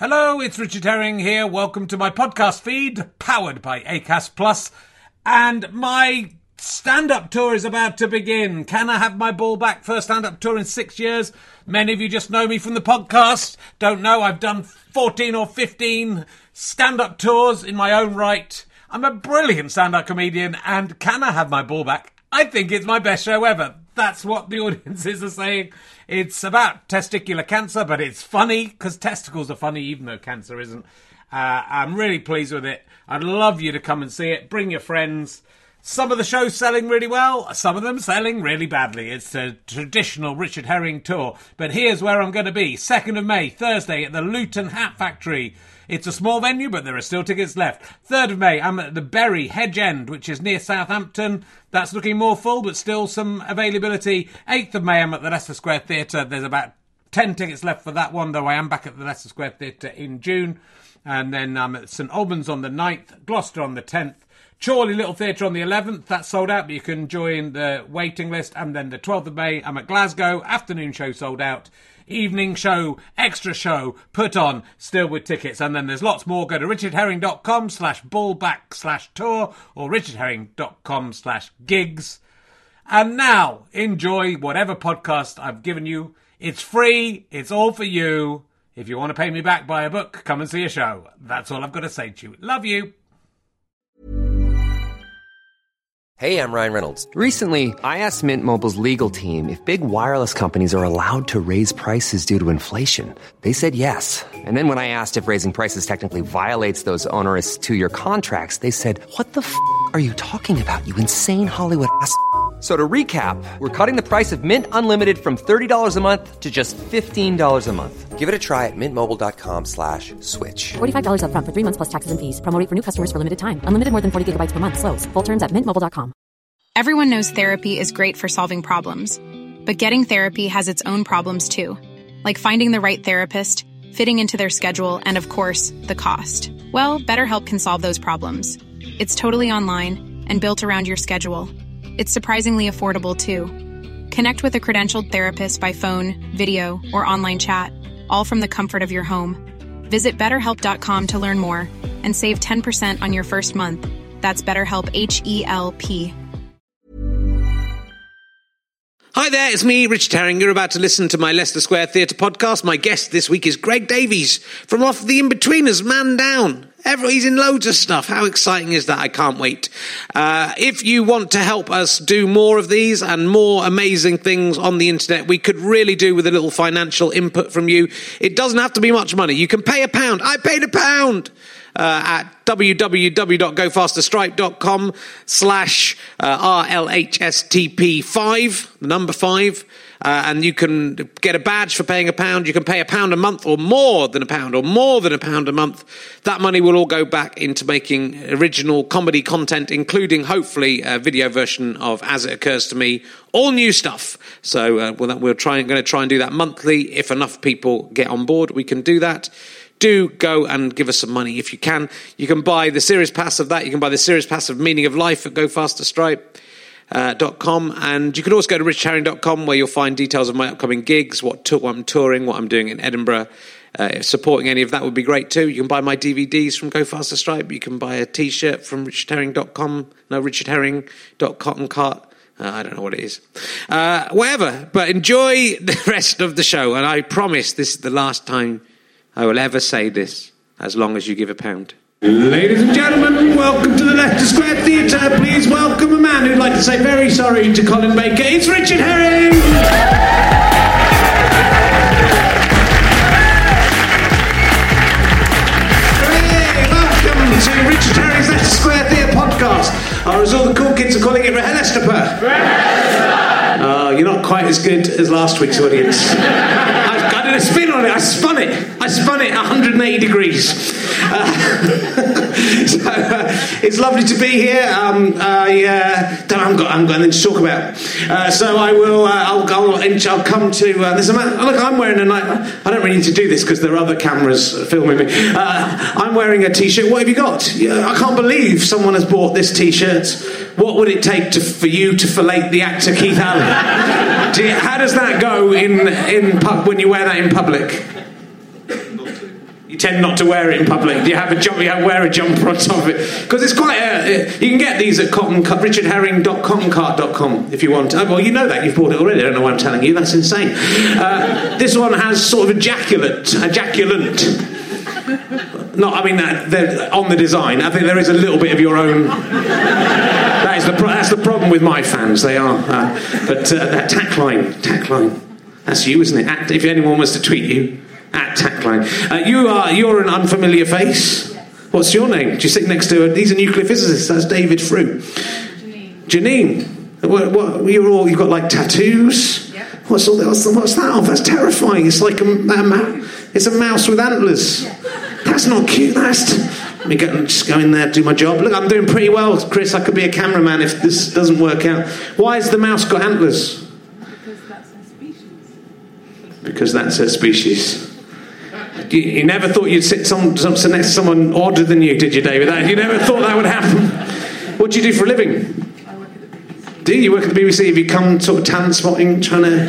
Hello, it's Richard Herring here. Welcome to my podcast feed, powered by Acast Plus. And my stand-up tour is about to begin. Can I have my ball back? First stand-up tour in 6 years. Many of you just know me from the podcast. Don't know, I've done 14 or 15 stand-up tours in my own right. I'm a brilliant stand-up comedian, and can I have my ball back? I think it's my best show ever. That's what the audiences are saying. It's about testicular cancer, but it's funny, because testicles are funny, even though cancer isn't. I'm really pleased with it. I'd love you to come and see it. Bring your friends. Some of the shows selling really well, some of them selling really badly. It's a traditional Richard Herring tour. But here's where I'm going to be. 2nd of May, Thursday, at the Luton Hat Factory. It's a small venue, but there are still tickets left. 3rd of May, I'm at the Bury Hedge End, which is near Southampton. That's looking more full, but still some availability. 8th of May, I'm at the Leicester Square Theatre. There's about 10 tickets left for that one, though I am back at the Leicester Square Theatre in June. And then I'm at St Albans on the 9th, Gloucester on the 10th. Chorley Little Theatre on the 11th, that's sold out, but you can join the waiting list. And then the 12th of May, I'm at Glasgow, afternoon show sold out, evening show, extra show, put on, still with tickets. And then there's lots more. Go to richardherring.com/ballback/tour or richardherring.com/gigs. And now, enjoy whatever podcast I've given you. It's free, it's all for you. If you want to pay me back, buy a book, come and see a show. That's all I've got to say to you. Love you. Hey, I'm Ryan Reynolds. Recently, I asked Mint Mobile's legal team if big wireless companies are allowed to raise prices due to inflation. They said yes. And then when I asked if raising prices technically violates those onerous 2-year contracts, they said, "What the f*** are you talking about, you insane Hollywood ass?" So to recap, we're cutting the price of Mint Unlimited from $30 a month to just $15 a month. Give it a try at mintmobile.com/switch. $45 up front for 3 months plus taxes and fees. Promo rate for new customers for limited time. Unlimited more than 40 gigabytes per month. Slows full terms at mintmobile.com. Everyone knows therapy is great for solving problems. But getting therapy has its own problems too. Like finding the right therapist, fitting into their schedule, and of course, the cost. Well, BetterHelp can solve those problems. It's totally online and built around your schedule. It's surprisingly affordable, too. Connect with a credentialed therapist by phone, video, or online chat, all from the comfort of your home. Visit BetterHelp.com to learn more and save 10% on your first month. That's BetterHelp, H-E-L-P. Hi there, it's me, Richard Herring. You're about to listen to my Leicester Square Theatre podcast. My guest this week is Greg Davies from Off the In-Betweeners, Man Down. He's in loads of stuff. How exciting is that? I can't wait. If you want to help us do more of these and more amazing things on the internet, we could really do with a little financial input from you. It doesn't have to be much money. You can pay £1. I paid £1 at www.gofasterstripe.com/RLHSTP5, the number 5. And you can get a badge for paying £1. You can pay £1 a month or more than £1 or more than £1 a month. That money will all go back into making original comedy content, including hopefully a video version of As It Occurs to Me. All new stuff. So we're going to try and do that monthly. If enough people get on board, we can do that. Do go and give us some money if you can. You can buy the Series Pass of that. You can buy the Series Pass of Meaning of Life at gofasterstripe.com, and you can also go to richardherring.com where you'll find details of my upcoming gigs, what I'm touring, what I'm doing in Edinburgh. Supporting any of that would be great too. You can buy my DVDs from Go Faster Stripe. You can buy a t-shirt from richardherring.com. No, richardherring.cottoncart. I don't know what it is. Whatever, but enjoy the rest of the show, and I promise this is the last time I will ever say this, as long as you give £1. Ladies and gentlemen, welcome to the Leicester Square Theatre. Please welcome a man who'd like to say very sorry to Colin Baker. It's Richard Herring! Hey, welcome to Richard Herring's Leicester Square Theatre podcast. Or as all the cool kids are calling it, Rehelestapa. You're not quite as good as last week's audience. I did a spin on it. I spun it 180 degrees. It's lovely to be here. I'm going to talk about. So I will. I'll come to. There's a man. Look, I'm wearing a night. I don't really need to do this because there are other cameras filming me. I'm wearing a t-shirt. What have you got? I can't believe someone has bought this t-shirt. What would it take for you to fillet the actor Keith Allen? How does that go in when you wear that in public? You tend not to wear it in public? Do you have a jumper? You wear a jumper on top of it? Because it's quite you can get these at richardherring.cottoncart.com if you want. Oh, well, you know that. You've bought it already. I don't know why I'm telling you. That's insane. This one has sort of ejaculant. Not, I mean, on the design. I think there is a little bit of your own. That's the problem with my fans. They are. But that tackline. That's you, isn't it? If anyone was to tweet you, @tackline. You're an unfamiliar face. What's your name? Do you sit next to he's a nuclear physicist. That's David Frew. Janine. What you've got like tattoos? Yeah. What's that of? That's terrifying. It's like it's a mouse with antlers. That's not cute. Let me just go in there, do my job. Look, I'm doing pretty well, Chris. I could be a cameraman if this doesn't work out. Why has the mouse got antlers? Because that's her species. You never thought you'd sit next to someone odder than you, did you, David? You never thought that would happen. What do you do for a living? I work at the BBC. Do you work at the BBC? Have you come sort of talent spotting, trying to...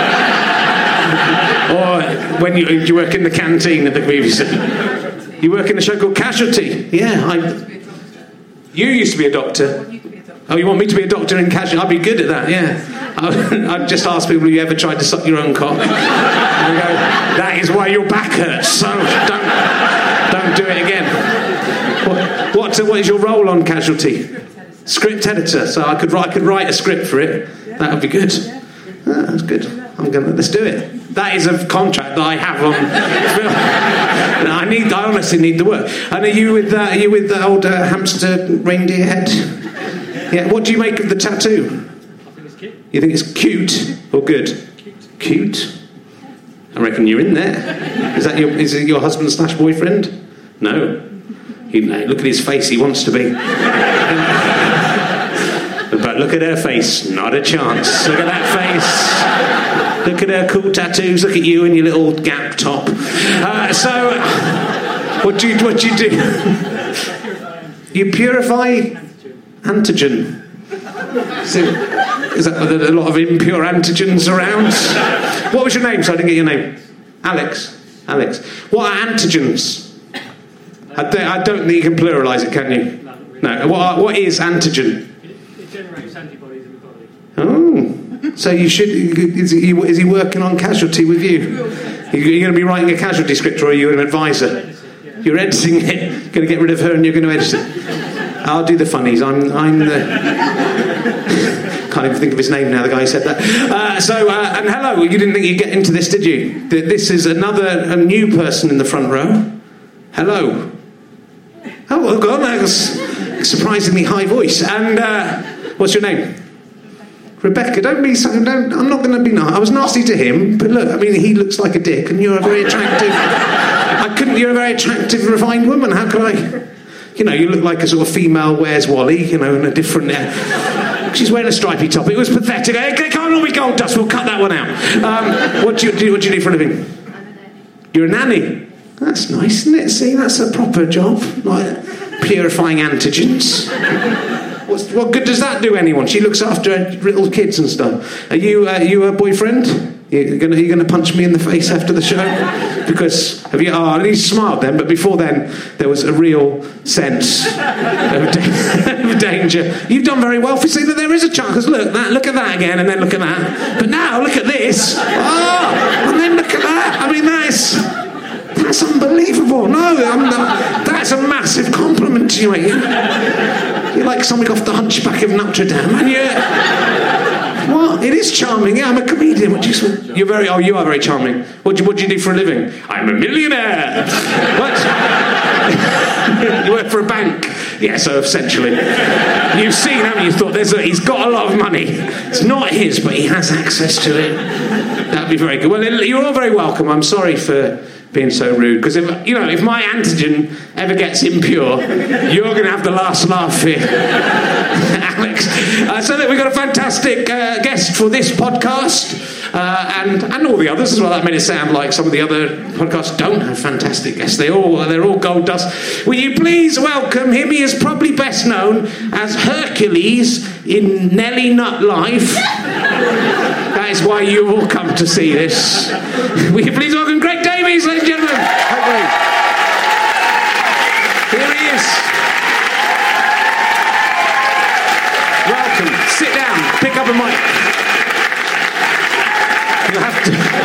or when you work in the canteen at the BBC? You work in a show called Casualty. Yeah, you used to be a doctor. Oh, you want me to be a doctor in Casualty? I'd be good at that, yeah. I'd just ask people, have you ever tried to suck your own cock? And I go, that is why your back hurts, so don't do it again. What is your role on Casualty? Script editor. So I could write a script for it. That would be good. That's good. Let's do it. That is a contract that I have on film. I honestly need the work. And are you with the old hamster reindeer head? Yeah. What do you make of the tattoo? You think it's cute or good? Cute. I reckon you're in there. Is it your husband / boyfriend? No. Look at his face. He wants to be. But look at her face. Not a chance. Look at that face. Look at her cool tattoos. Look at you in your little Gap top. So, what do you do? You purify antigen. So, is that a lot of impure antigens around? What was your name? So I didn't get your name. Alex. What are antigens? I don't think you can pluralise it, can you? No. What is antigen? It generates antibodies in the body. Oh. So you should... Is he working on Casualty with you? Are you going to be writing a Casualty script, or are you an advisor? You're editing it. Going to get rid of her and you're going to edit it. I'll do the funnies. I'm the... Can't even think of his name now, the guy who said that. And hello, you didn't think you'd get into this, did you? This is a new person in the front row. Hello. Oh, well, God, that was a surprisingly high voice. And what's your name? Rebecca. I'm not going to be nice. I was nasty to him, but look, I mean, he looks like a dick, and you're a very attractive... You're a very attractive, refined woman. How could I... you look like a sort of female Where's Wally, in a different... She's wearing a stripy top. It was pathetic. It can't all be gold dust. We'll cut that one out. What do you do for a living? You're a nanny. That's nice, isn't it? See, that's a proper job. Like purifying antigens. What good does that do anyone? She looks after little kids and stuff. Are you a boyfriend? You're going to punch me in the face after the show? Because he smiled then, but before then there was a real sense of danger. You've done very well for seeing that there is a chance. Look at that again, and then look at that. But now look at this. And then look at that. I mean, that's unbelievable. No, that's a massive compliment to you. You're like something off the Hunchback of Notre Dame, and What? It is charming. Yeah, I'm a comedian. You are very charming. What do you do for a living? I'm a millionaire. What? You work for a bank? Yeah, so essentially. You've seen, haven't you? Thought he's got a lot of money. It's not his, but he has access to it. That'd be very good. Well, you're all very welcome. I'm sorry for being so rude, because if my antigen ever gets impure, you're going to have the last laugh here, Alex. So that we've got a fantastic guest for this podcast, and all the others as well. That made it sound like some of the other podcasts don't have fantastic guests. They're all gold dust. Will you please welcome him? He is probably best known as Hercules in Nelly Nut Live. That is why you all come to see this. Will you please welcome Greg Davies, ladies and gentlemen? pick up a mic. You'll have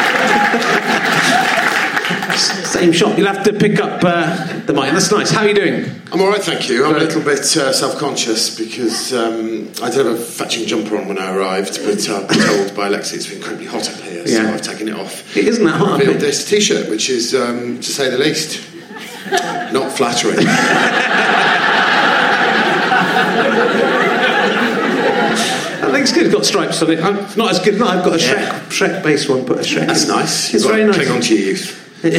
to... Same shot. You'll have to pick up the mic. That's nice. How are you doing? I'm all right, thank you. I'm a little bit self-conscious because I did have a fetching jumper on when I arrived, but I've been told by Alexi it's been incredibly hot up here, so I've taken it off. It isn't that hot. I revealed this T-shirt, which is, to say the least, not flattering. I think it's good. It's got stripes on it. Not as good. No, I've got a Shrek base one. Put a Shrek. That's nice. It's very nice. Cling on to your youth.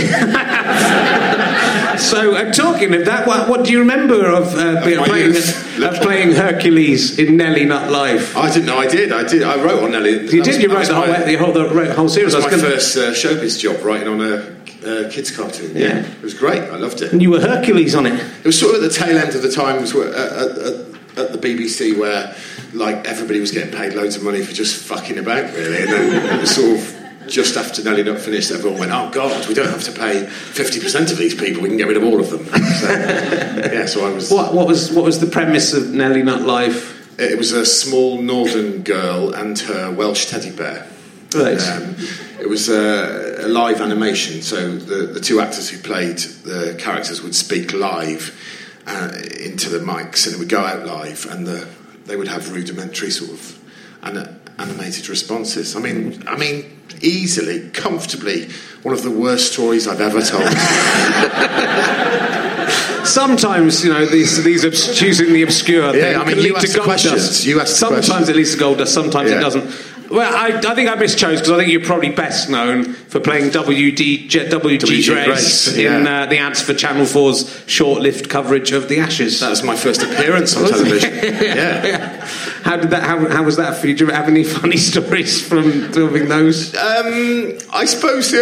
So, talking of that, what do you remember of playing Hercules in Nelly Not Live? I didn't know I did. I wrote on Nelly. You wrote the whole series. That was my first showbiz job, writing on a kids' cartoon. Yeah. It was great. I loved it. And you were Hercules on it. It was sort of at the tail end of the times where, at the BBC where, like, everybody was getting paid loads of money for just fucking about, really. And then it was sort of just after Nelly Not finished, everyone went, oh God, we don't have to pay 50% of these people, we can get rid of all of them. So I was... What was the premise of Nelly Not Live? It was a small northern girl and her Welsh teddy bear. Right. It was a live animation, so the two actors who played the characters would speak live into the mics, and it would go out live, and they would have rudimentary sort of animated responses. I mean, easily, comfortably, one of the worst stories I've ever told. Sometimes, these choosing the obscure thing can lead to gold dust. Sometimes it leads to gold dust, sometimes it doesn't. Well, I think I mischose because I think you're probably best known for playing WG Grace in the ads for Channel 4's short-lived coverage of the Ashes. That was my first appearance on television. How did that? How was that for you? Do you have any funny stories from filming those? I suppose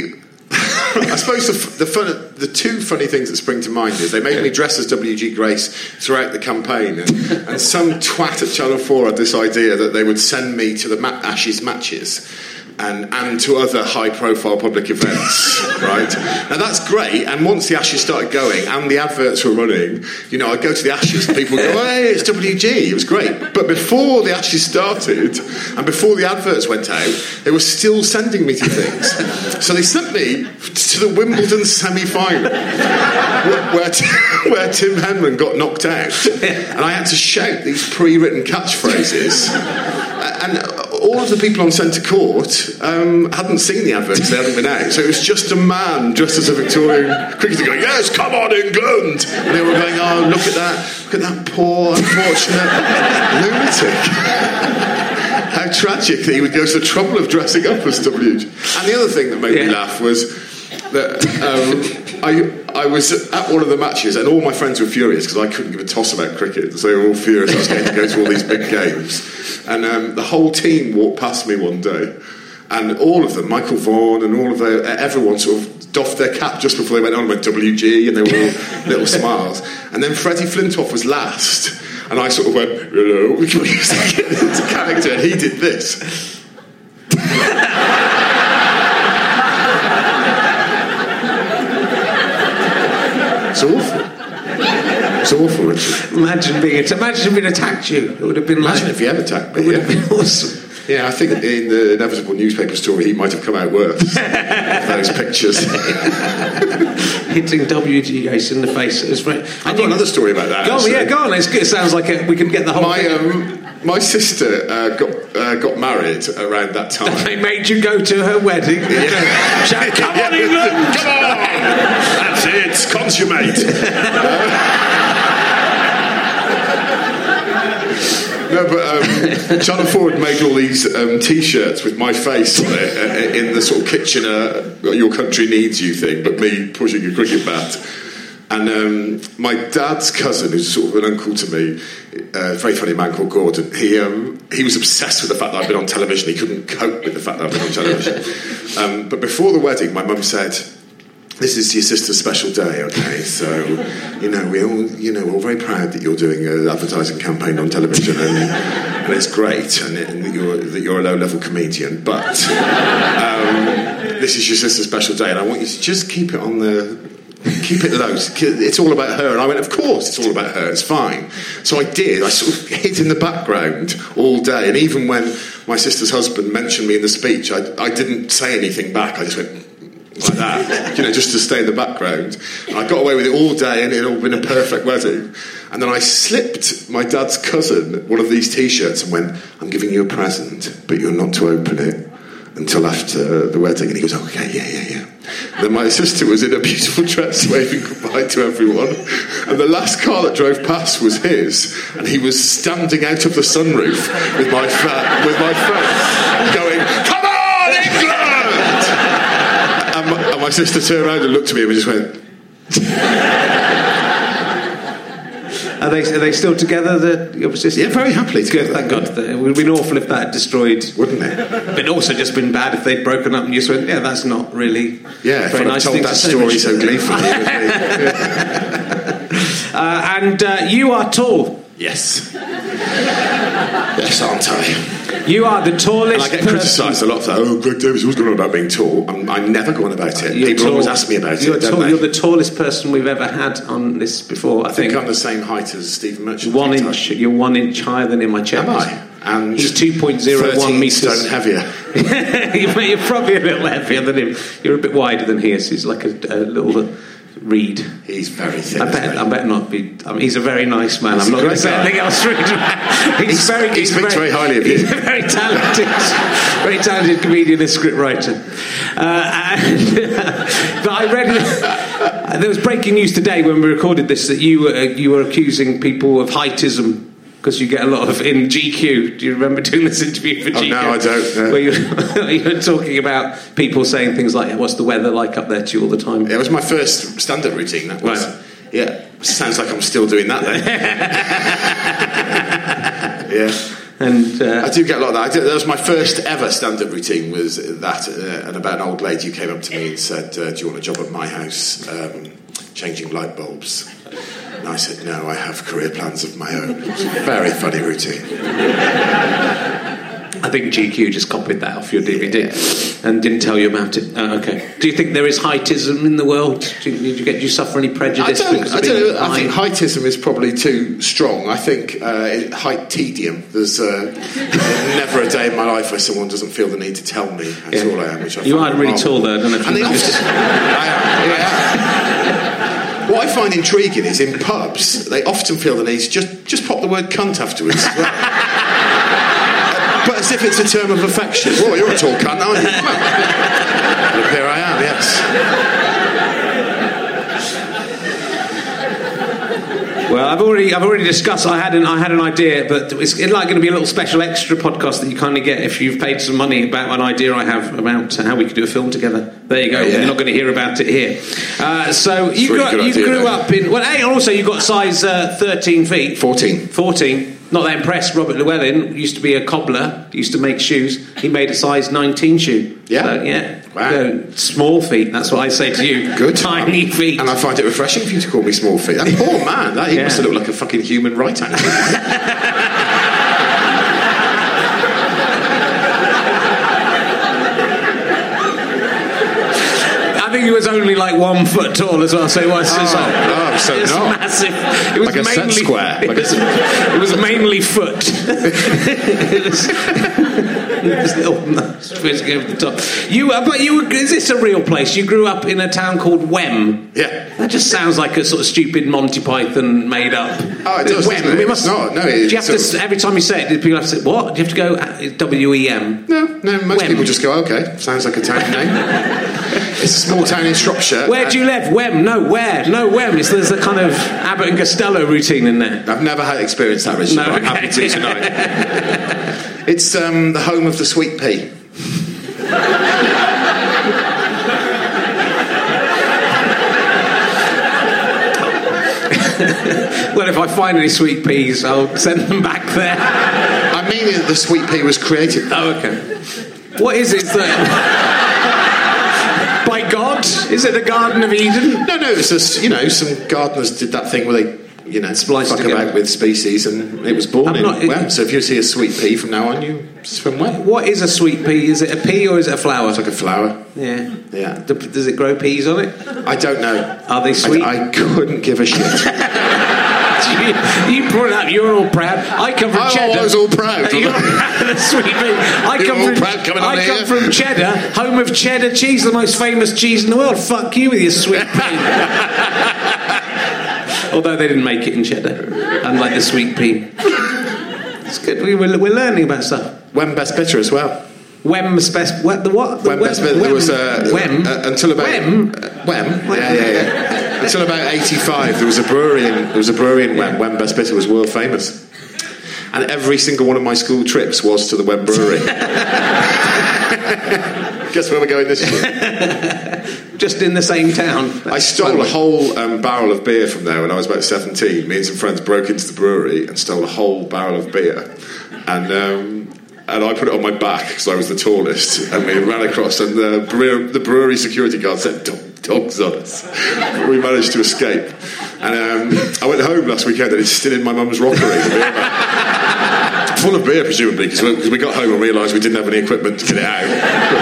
the two funny things that spring to mind is they made me dress as WG Grace throughout the campaign, and some twat at Channel 4 had this idea that they would send me to the Ashes matches and to other high-profile public events, right? Now, that's great, and once the Ashes started going and the adverts were running, I'd go to the Ashes and people would go, hey, it's WG, it was great. But before the Ashes started and before the adverts went out, they were still sending me to things. So they sent me to the Wimbledon semi-final where Tim Henman got knocked out, and I had to shout these pre-written catchphrases, and all of the people on centre court hadn't seen the adverts, they hadn't been out, so it was just a man dressed as a Victorian cricketer going, yes, come on England, and they were going, oh, look at that poor unfortunate lunatic. How tragic that he would go to the trouble of dressing up as WG. And the other thing that made me laugh was that I was at one of the matches and all my friends were furious because I couldn't give a toss about cricket, so they were all furious I was going to go to all these big games, and the whole team walked past me one day, and all of them, Michael Vaughan and all of everyone sort of doffed their cap just before they went on and went WG, and they were all little smiles, and then Freddie Flintoff was last, and I sort of went, hello, into character, and he did this. It's awful. It's awful, Richard. Imagine being attacked you. It would have been Imagine if he had attacked me. It would have been awesome. Yeah, I think in the inevitable newspaper story he might have come out worse. Those pictures. Hitting WG Grace in the face. It was very... I've got another story about that. Go on. It's good. It sounds like we can get the whole thing. My sister got married around that time. They made you go to her wedding. Yeah. Come on, England! Come on! That's it, consummate. No, but Channel 4 had made all these T-shirts with my face on it in the sort of Kitchener "Your Country Needs You" thing, but me pushing a cricket bat. And my dad's cousin, who's sort of an uncle to me, a very funny man called Gordon, he was obsessed with the fact that I'd been on television. He couldn't cope with the fact that I'd been on television. But before the wedding, my mum said, this is your sister's special day, okay? So, we're all very proud that you're doing an advertising campaign on television, and it's great, and that you're a low-level comedian. But this is your sister's special day, and I want you to just keep it on the Keep it low. It's all about her. And I went, of course it's all about her. It's fine. So I did. I sort of hid in the background all day. And even when my sister's husband mentioned me in the speech, I didn't say anything back. I just went like that, just to stay in the background. And I got away with it all day, and it had all been a perfect wedding. And then I slipped my dad's cousin one of these T-shirts and went, I'm giving you a present, but you're not to open it until after the wedding. And he goes, okay, yeah. Then my sister was in a beautiful dress waving goodbye to everyone, and the last car that drove past was his, and he was standing out of the sunroof with my face going, come on, England! And my sister turned around and looked at me and we just went... Are they still together, your sister? Yeah, very happily together. Thank God. It would have been awful if that had destroyed... Wouldn't it? But it also just been bad if they'd broken up and you just went, yeah, that's not really... Yeah, very nice told that story so gleefully. And you are tall. Yes. Yes, aren't I? You are the tallest. And I get criticised a lot for that. Oh, Greg Davies was going on about being tall. I never go on about it. People always ask me about it. You're the tallest person we've ever had on this before. I think I'm the same height as Stephen Merchant. 1 inch. You're 1 inch higher than in my chest. Am I? And he's 2.01 metres. stone heavier. You're probably a little heavier than him. You're a bit wider than he is. He's like a little reed. He's very thin. I bet not be. He's a very nice man. I'm not going to say anything else rude. He speaks very highly of you. He's a very talented comedian and scriptwriter. But I read there was breaking news today when we recorded this that you were accusing people of heightism. Because you get a lot of in GQ. Do you remember doing this interview for GQ? No, I don't. No. Where you were talking about people saying things like, "What's the weather like up there to you all the time?" It was my first stand-up routine. That was. Right. Yeah, sounds like I'm still doing that then. Yeah. And I do get a lot of that. That was my first ever stand-up routine. Was that and about an old lady who came up to me and said, "Do you want a job at my house, changing light bulbs?" And I said, no, I have career plans of my own. It was a very funny routine. I think GQ just copied that off your DVD and didn't tell you about it. Okay. Do you think there is heightism in the world? Do you suffer any prejudice? I don't know. I think heightism is probably too strong. I think height tedium. There's never a day in my life where someone doesn't feel the need to tell me how tall I am. Which I you are really tall, though. I don't know if you I am. What I find intriguing is in pubs, they often feel the need to just pop the word cunt afterwards as well. But as if it's a term of affection. Oh, you're a tall cunt, aren't you? Well, and here I am, yes. Well, I've already discussed. I had an idea, but it's like going to be a little special extra podcast that you kind of get if you've paid some money about an idea I have about how we could do a film together. There you go. Yeah. You're not going to hear about it here. So you grew up in. Well, and also you got size 13 feet. 14. Not that impressed. Robert Llewellyn used to be a cobbler. Used to make shoes. He made a size 19 shoe. Yeah. So, yeah. Wow. Small feet. That's what I say to you. Good. Tiny feet. And I find it refreshing for you to call me small feet. That poor man. He must have looked like a fucking human right angle. I think he was only like 1 foot tall as well, so it was just massive. It was like a set square. It was mainly foot. Is this a real place? You grew up in a town called Wem. Yeah. That just sounds like a sort of stupid Monty Python made up. Oh, it does. Wem. It's not. No. Do you have to, every time you say it, people have to say, what? Do you have to go W-E-M? No. Most people just go, okay, sounds like a town name. It's a small town in Shropshire. Where do you live? Wem. No, where? No, Wem. There's a kind of Abbott and Costello routine in there. I've never had experienced that, Richard, but I'm happy to tonight. It's the home of the sweet pea. Well, if I find any sweet peas, I'll send them back there. I mean that the sweet pea was created. Oh, okay. What is it by God? Is it the Garden of Eden? No, it's just, some gardeners did that thing where they Spliced fuck together. about with species, and it was born in Wem. So if you see a sweet pea from now on, you swim Wem. What is a sweet pea? Is it a pea or is it a flower? It's like a flower. Yeah. Yeah. Does it grow peas on it? I don't know. Are they sweet? I couldn't give a shit. You brought it up. You're all proud. I come from Cheddar. I was all proud. You're the sweet pea. I You're come all from, proud coming on I come here. from Cheddar, home of cheddar cheese, the most famous cheese in the world. Fuck you with your sweet pea. Although they didn't make it in Cheddar, unlike the sweet pea. It's good. We're learning about stuff. Wem Best Bitter as well. Wem's best. What? The what? Wem Best Bitter. There was Wem. until about Wem. Wem. Yeah. Until about 85, there was a brewery in Wem. Wem Best Bitter was world famous, and every single one of my school trips was to the Wem Brewery. Guess where we're going this year? Just in the same town. I stole a whole barrel of beer from there when I was about 17. Me and some friends broke into the brewery and stole a whole barrel of beer, and I put it on my back because I was the tallest, and we ran across, and the brewery security guard sent dogs on us. But we managed to escape, and I went home last weekend and it's still in my mum's rockery. Full of beer, presumably, because we got home and realised we didn't have any equipment to get it out.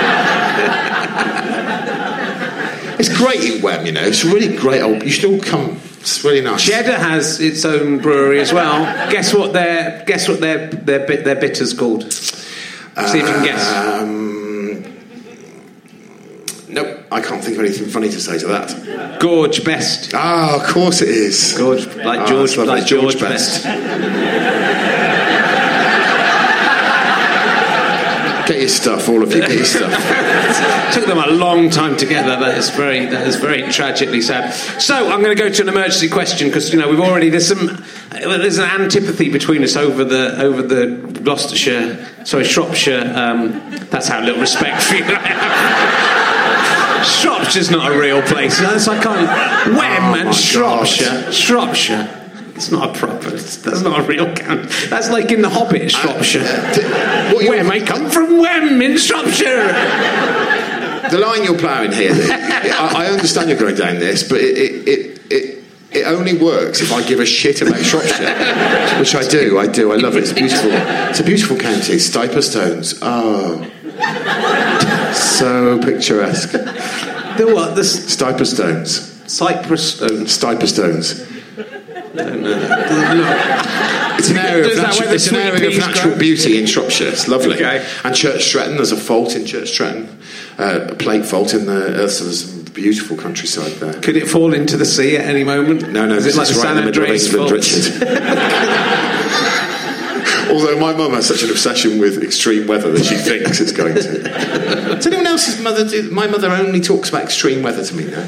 It's great in Wem, It's really great. You should all come. It's really nice. Cheddar has its own brewery as well. Guess what their bitter's called? See if you can guess. Nope, I can't think of anything funny to say to that. Gorge Best. Ah, of course it is. Gorge, like George, like George Best. Get your stuff, all of you. Get your stuff. Took them a long time to get that. That is very tragically sad. So I'm going to go to an emergency question because we've already there's an antipathy between us over the Shropshire. That's how little respect for you I have. Shropshire's not a real place. So I can't. Wem and Shropshire. God. Shropshire. It's not a proper. That's not a real count. That's like in The Hobbit, Shropshire. Wem, I come from Wem in Shropshire. The line you're ploughing here, I understand you're going down this, but it only works if I give a shit about Shropshire, which I do. I love it. It's beautiful. It's a beautiful county. Stiper Stones. Oh, so picturesque. The what? The Stiper Stones. Cypress Stones. Stiper Stones. No. It's an area of natural beauty in Shropshire. It's lovely. Okay. And Church Stretton, there's a fault in Church Stretton, a plate fault in the so there's some beautiful countryside there. Could it fall into the sea at any moment? No, is it like the right San in the middle of Andreas England, fault? Richard. Although my mum has such an obsession with extreme weather that she thinks it's going to. Does anyone else's mother do? My mother only talks about extreme weather to me now.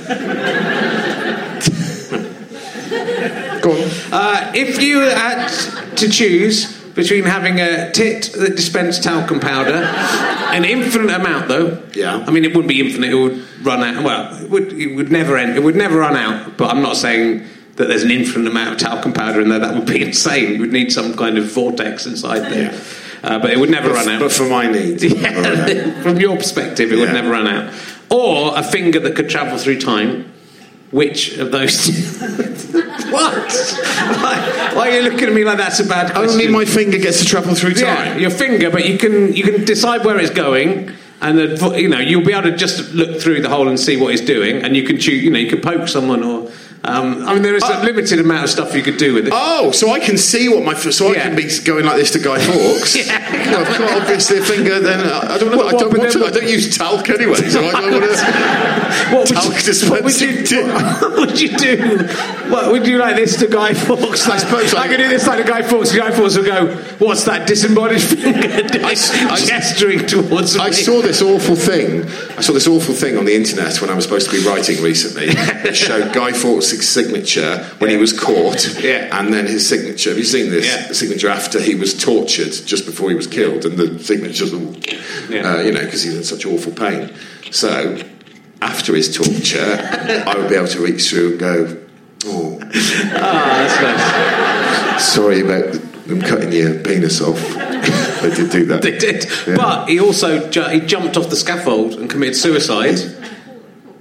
Go on. If you had to choose between having a tit that dispensed talcum powder, an infinite amount though. Yeah. I mean, it wouldn't be infinite. It would run out. Well, it would never end. It would never run out. But I'm not saying that there's an infinite amount of talcum powder in there. That would be insane. You would need some kind of vortex inside there. Yeah. But it would never run out. But for my needs, from your perspective, it would never run out. Or a finger that could travel through time. Which of those? What? Why are you looking at me like that's a bad question? Only my finger gets to travel through time. Yeah, your finger, but you can decide where it's going, and you'll be able to just look through the hole and see what it's doing, and you can choose. You can poke someone or. I mean, there is a limited amount of stuff you could do with it. Oh, so I can see what I can be going like this to Guy Fawkes. Well, I've got obviously a finger. Then I don't know. I don't use talc anyway, so I don't want to. Talc dispensing. What would you do? What would you like this to Guy Fawkes? I suppose I could do this like to Guy Fawkes. Guy Fawkes will go, "What's that disembodied finger doing?" Gesturing towards me. I saw this awful thing on the internet when I was supposed to be writing recently. It showed Guy Fawkes' signature when he was caught, and then his signature. Have you seen this? The signature after he was tortured, just before he was killed, and the signature's all, because he's in such awful pain. So, after his torture, I would be able to reach through and go, "Oh, that's nice. Sorry about them cutting your penis off." They did do that. They did, yeah. But he also he jumped off the scaffold and committed suicide.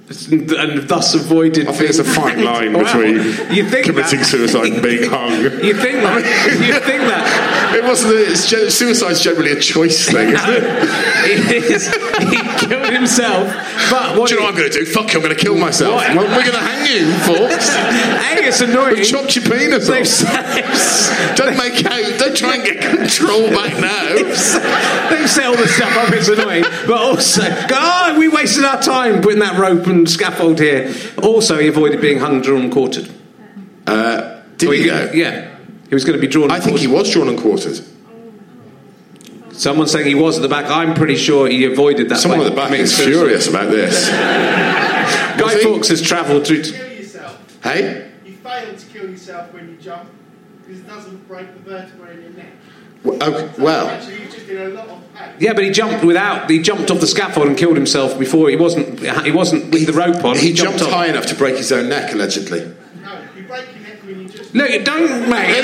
and thus avoided. I think it's a fine line between committing suicide and being hung. You think that? It wasn't. Suicide's generally a choice thing, isn't it? It is. He killed himself. But what do you know what I'm going to do? Fuck you, I'm going to kill myself. Well, we're going to hang you, folks. Hey, it's annoying. We've chopped your penis off. Don't make out. Don't try and get control back now. They've set all the stuff up. It's annoying. But also, we wasted our time putting that rope and scaffold here. Also, he avoided being hung, drawn and quartered. Did he go? Yeah. He was going to be drawn and quartered. I think he was drawn and quartered. Someone's saying he was at the back. I'm pretty sure he avoided that. Someone at the back is furious about this. Guy Fawkes has travelled through... Hey? You fail to kill yourself when you jump because it doesn't break the vertebra in your neck. Well, actually, you're just in a lot of pain. Yeah, but he jumped off the scaffold and killed himself before. He wasn't with the rope on. He jumped high enough to break his own neck, allegedly. No, you break your neck when you just... Look, don't, mate.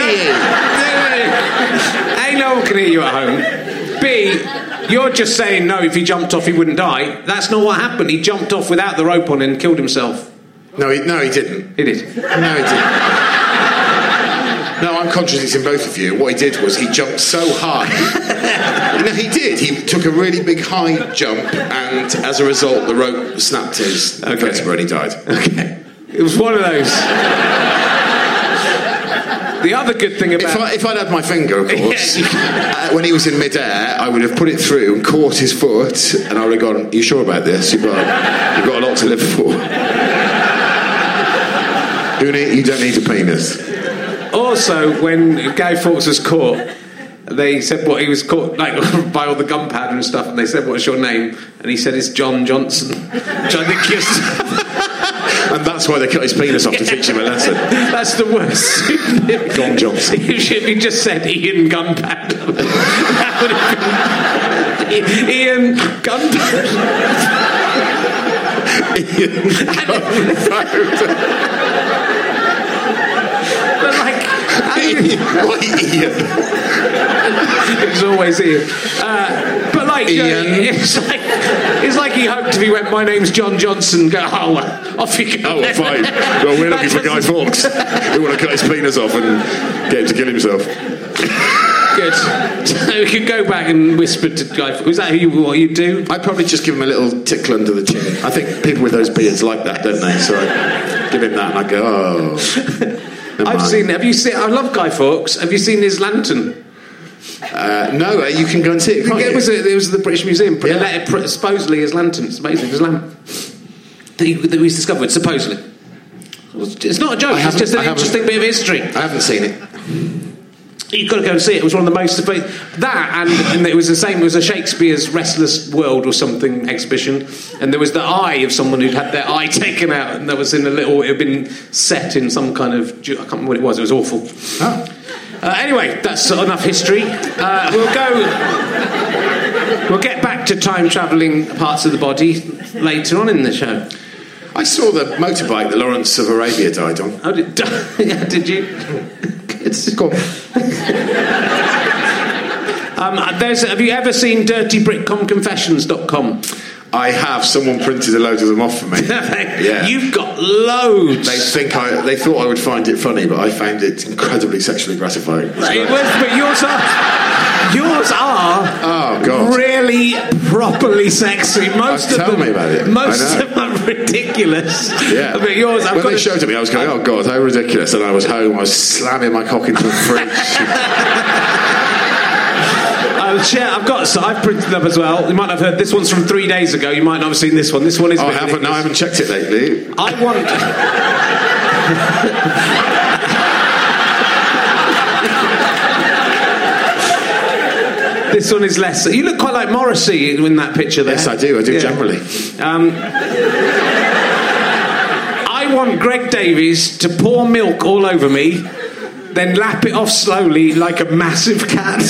A, no one can hear you at home. B, you're just saying no, if he jumped off he wouldn't die. That's not what happened. He jumped off without the rope on and killed himself. No, he didn't. He did. No, he didn't. No, I'm contradicting both of you. What he did was he jumped so high. No, he did. He took a really big high jump, and as a result, the rope snapped his vertebra and he died. Okay. It was one of those. The other good thing about... If I'd had my finger, of course, when he was in midair, I would have put it through and caught his foot, and I would have gone, "You sure about this? You've got a lot to live for. You don't need a penis." Also, when Guy Fawkes was caught, they said he was caught by all the gunpowder and stuff, and they said, "What's your name?" And he said, "It's John Johnson," which I think is... And that's why they cut his penis off to teach him a lesson. That's the worst. John Johnson. If he just said Ian Gunpowder, that would have been Ian Gunpowder. Ian Gunpowder. But why Ian? It's always Ian. But Ian. It's like he hoped if he went, "My name's John Johnson," go, off you go. Oh, fine. Well, we're looking for Guy Fawkes. We want to cut his penis off and get him to kill himself. Good. So we could go back and whisper to Guy Fawkes. Is that what you do? I'd probably just give him a little tickle under the chin. I think people with those beards like that, don't they? So I'd give him that and I'd go, "Oh." Have you seen... I love Guy Fawkes. Have you seen his lantern? No, you can go and see it, can't you? It was the British Museum. Supposedly his lantern. It's amazing. His lamp that he's discovered, supposedly. It's not a joke. It's just an interesting bit of history. I haven't seen it. You've got to go and see it. It was one of the most... That, and it was the same... It was a Shakespeare's Restless World or something exhibition, and there was the eye of someone who'd had their eye taken out, and that was in a little... It had been set in some kind of... I can't remember what it was. It was awful. Oh. Anyway, that's enough history. We'll get back to time-travelling parts of the body later on in the show. I saw the motorbike that Lawrence of Arabia died on. Oh, did you? Go on. Have you ever seen DirtyBritcomConfessions.com? I have. Someone printed a load of them off for me. Yeah. You've got loads. They thought I would find it funny, but I found it incredibly sexually gratifying. But yours are oh god, really properly sexy. Tell me about it. Most of them are ridiculous. Yeah. But yours, when they showed it to me, I was going, "Oh god, how ridiculous!" And I was home. I was slamming my cock into the fridge. I've printed them up as well. You might have heard this one's from 3 days ago. You might not have seen this one. This one is... I haven't checked it lately. I want... This one is less... You look quite like Morrissey in that picture there. Yes, I do generally. I want Greg Davies to pour milk all over me, then lap it off slowly like a massive cat.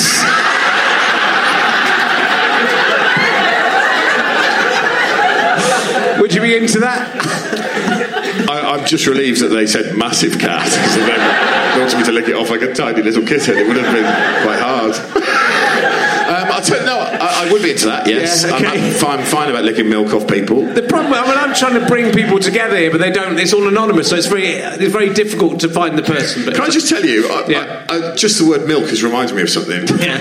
Would you be into that? I'm just relieved that they said massive cat. So they wanted me to lick it off like a tiny little kitten. It would have been quite hard. I would be into that, yes. Yeah, okay. I'm fine about licking milk off people. The problem, I'm trying to bring people together here, but they don't. It's all anonymous, so it's very difficult to find the person. But can I just tell you? Just the word milk has reminded me of something. Yeah.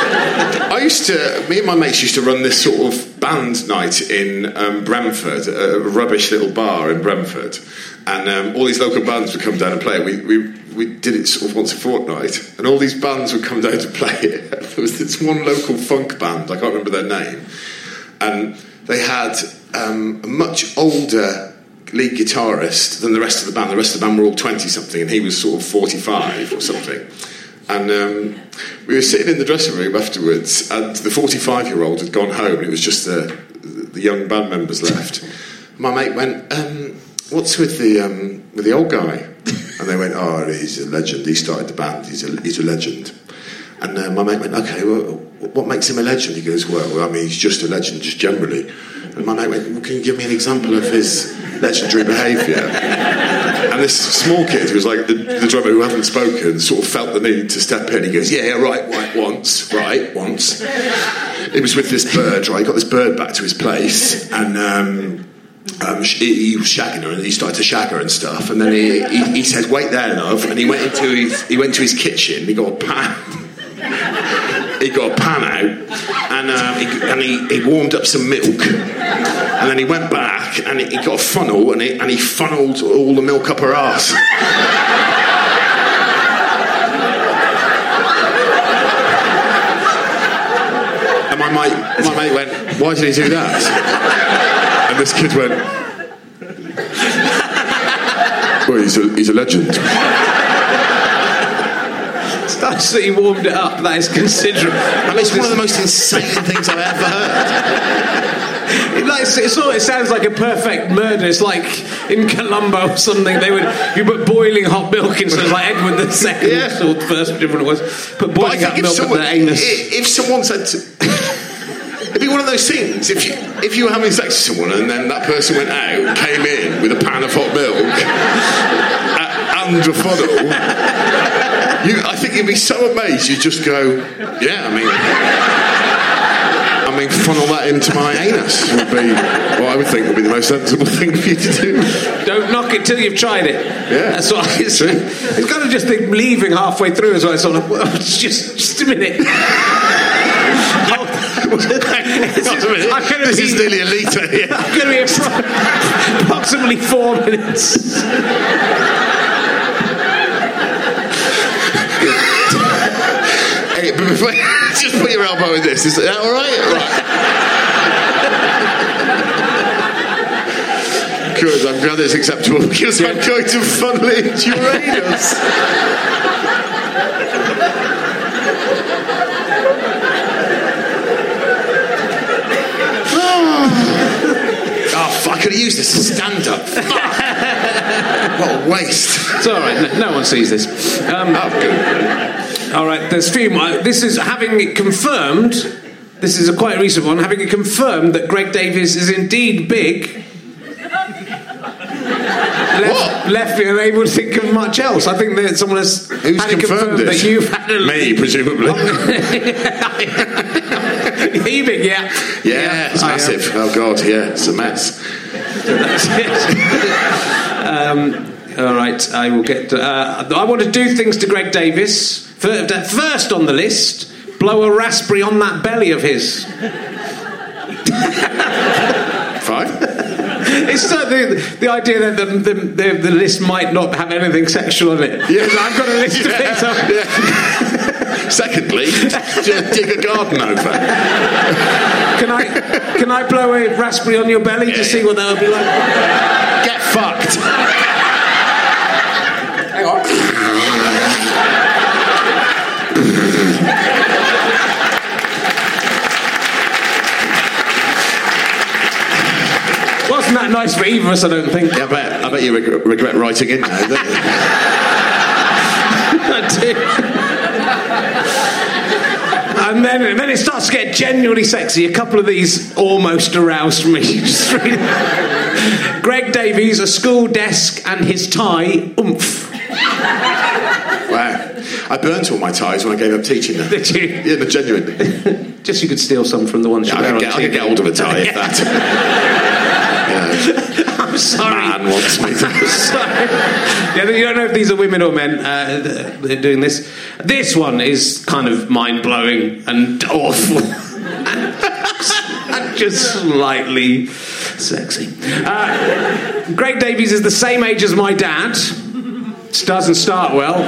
Me and my mates used to run this sort of band night in Brentford, a rubbish little bar in Brentford, and all these local bands would come down and play it. We did it sort of once a fortnight, and all these bands would come down to play it. There was this one local funk band, I can't remember their name, and they had a much older lead guitarist than the rest of the band. The rest of the band were all 20-something, and he was sort of 45 or something. And we were sitting in the dressing room afterwards, and the 45-year-old had gone home, and it was just the young band members left. My mate went, what's with the old guy? And they went, oh, he's a legend. He started the band. He's a legend. And my mate went, okay, well, what makes him a legend? He goes, well, I mean, he's just a legend, just generally. And my mate went, well, can you give me an example of his legendary behaviour? And this small kid who was like the drummer who hadn't spoken sort of felt the need to step in. He goes, yeah, right, once. It was with this bird, right? He got this bird back to his place, and he was shagging her, and he started to shag her and stuff. And then he said, wait there, love. And he went to his kitchen. He got a pan. He got a pan out, and he warmed up some milk, and then he went back and he got a funnel, and he funneled all the milk up her arse. And my mate went, why did he do that? And this kid went, well, he's a legend. That's that he warmed it up. That is considerable. I mean, it's one of the most insane things I've ever heard. It sounds like a perfect murder. It's like in Columbo or something. You put boiling hot milk in, so it's like Edward II, or the first, whichever it was. Put boiling hot milk in the anus. If someone said it'd be one of those things. If you were having sex with someone and then that person went out, came in with a pan of hot milk and a funnel, I think you'd be so amazed. You'd just go, yeah. I mean, funnel that into my anus would be what I would think would be the most sensible thing for you to do. Don't knock it till you've tried it. Yeah, that's what it's kind of just leaving halfway through as well. It's sort of, well, just a minute. This is nearly a litre here. I'm going to be approximately 4 minutes. Hey, but before, just put your elbow in this. Is that all right? Right. Good, I'm glad it's acceptable because I'm going to funnel it into your anus. I could have used this to stand up. What a waste. It's all right. No one sees this. All right. There's few. This is having it confirmed. This is a quite recent one. Having it confirmed that Greg Davies is indeed big. Left me unable to think of much else. I think that someone has had it confirmed that you've had me, presumably. He big, yeah. Yeah, it's massive. Oh God, yeah, it's a mess. That's it. All right, I will get. I want to do things to Greg Davies. First on the list, blow a raspberry on that belly of his. Fine. It's the idea that the list might not have anything sexual in it. Yeah. I've got a list of things. Yeah. Secondly, dig a garden over. Can I blow a raspberry on your belly to see what that would be like? Get fucked. Hang on. Wasn't that nice for either of us, I don't think. Yeah, I bet you regret writing in now, don't you? I do. And then it starts to get genuinely sexy. A couple of these almost aroused me. Greg Davies, a school desk and his tie, oomph. Wow. I burnt all my ties when I gave up teaching them. Did you? Yeah, no, genuinely. Just you could steal some from the ones you wear on TV. I could get hold of a tie if that. I'm sorry. Man wants me to. I'm sorry. Yeah, you don't know if these are women or men they're doing this. This one is kind of mind-blowing and awful. And just slightly sexy. Greg Davies is the same age as my dad. Doesn't start well.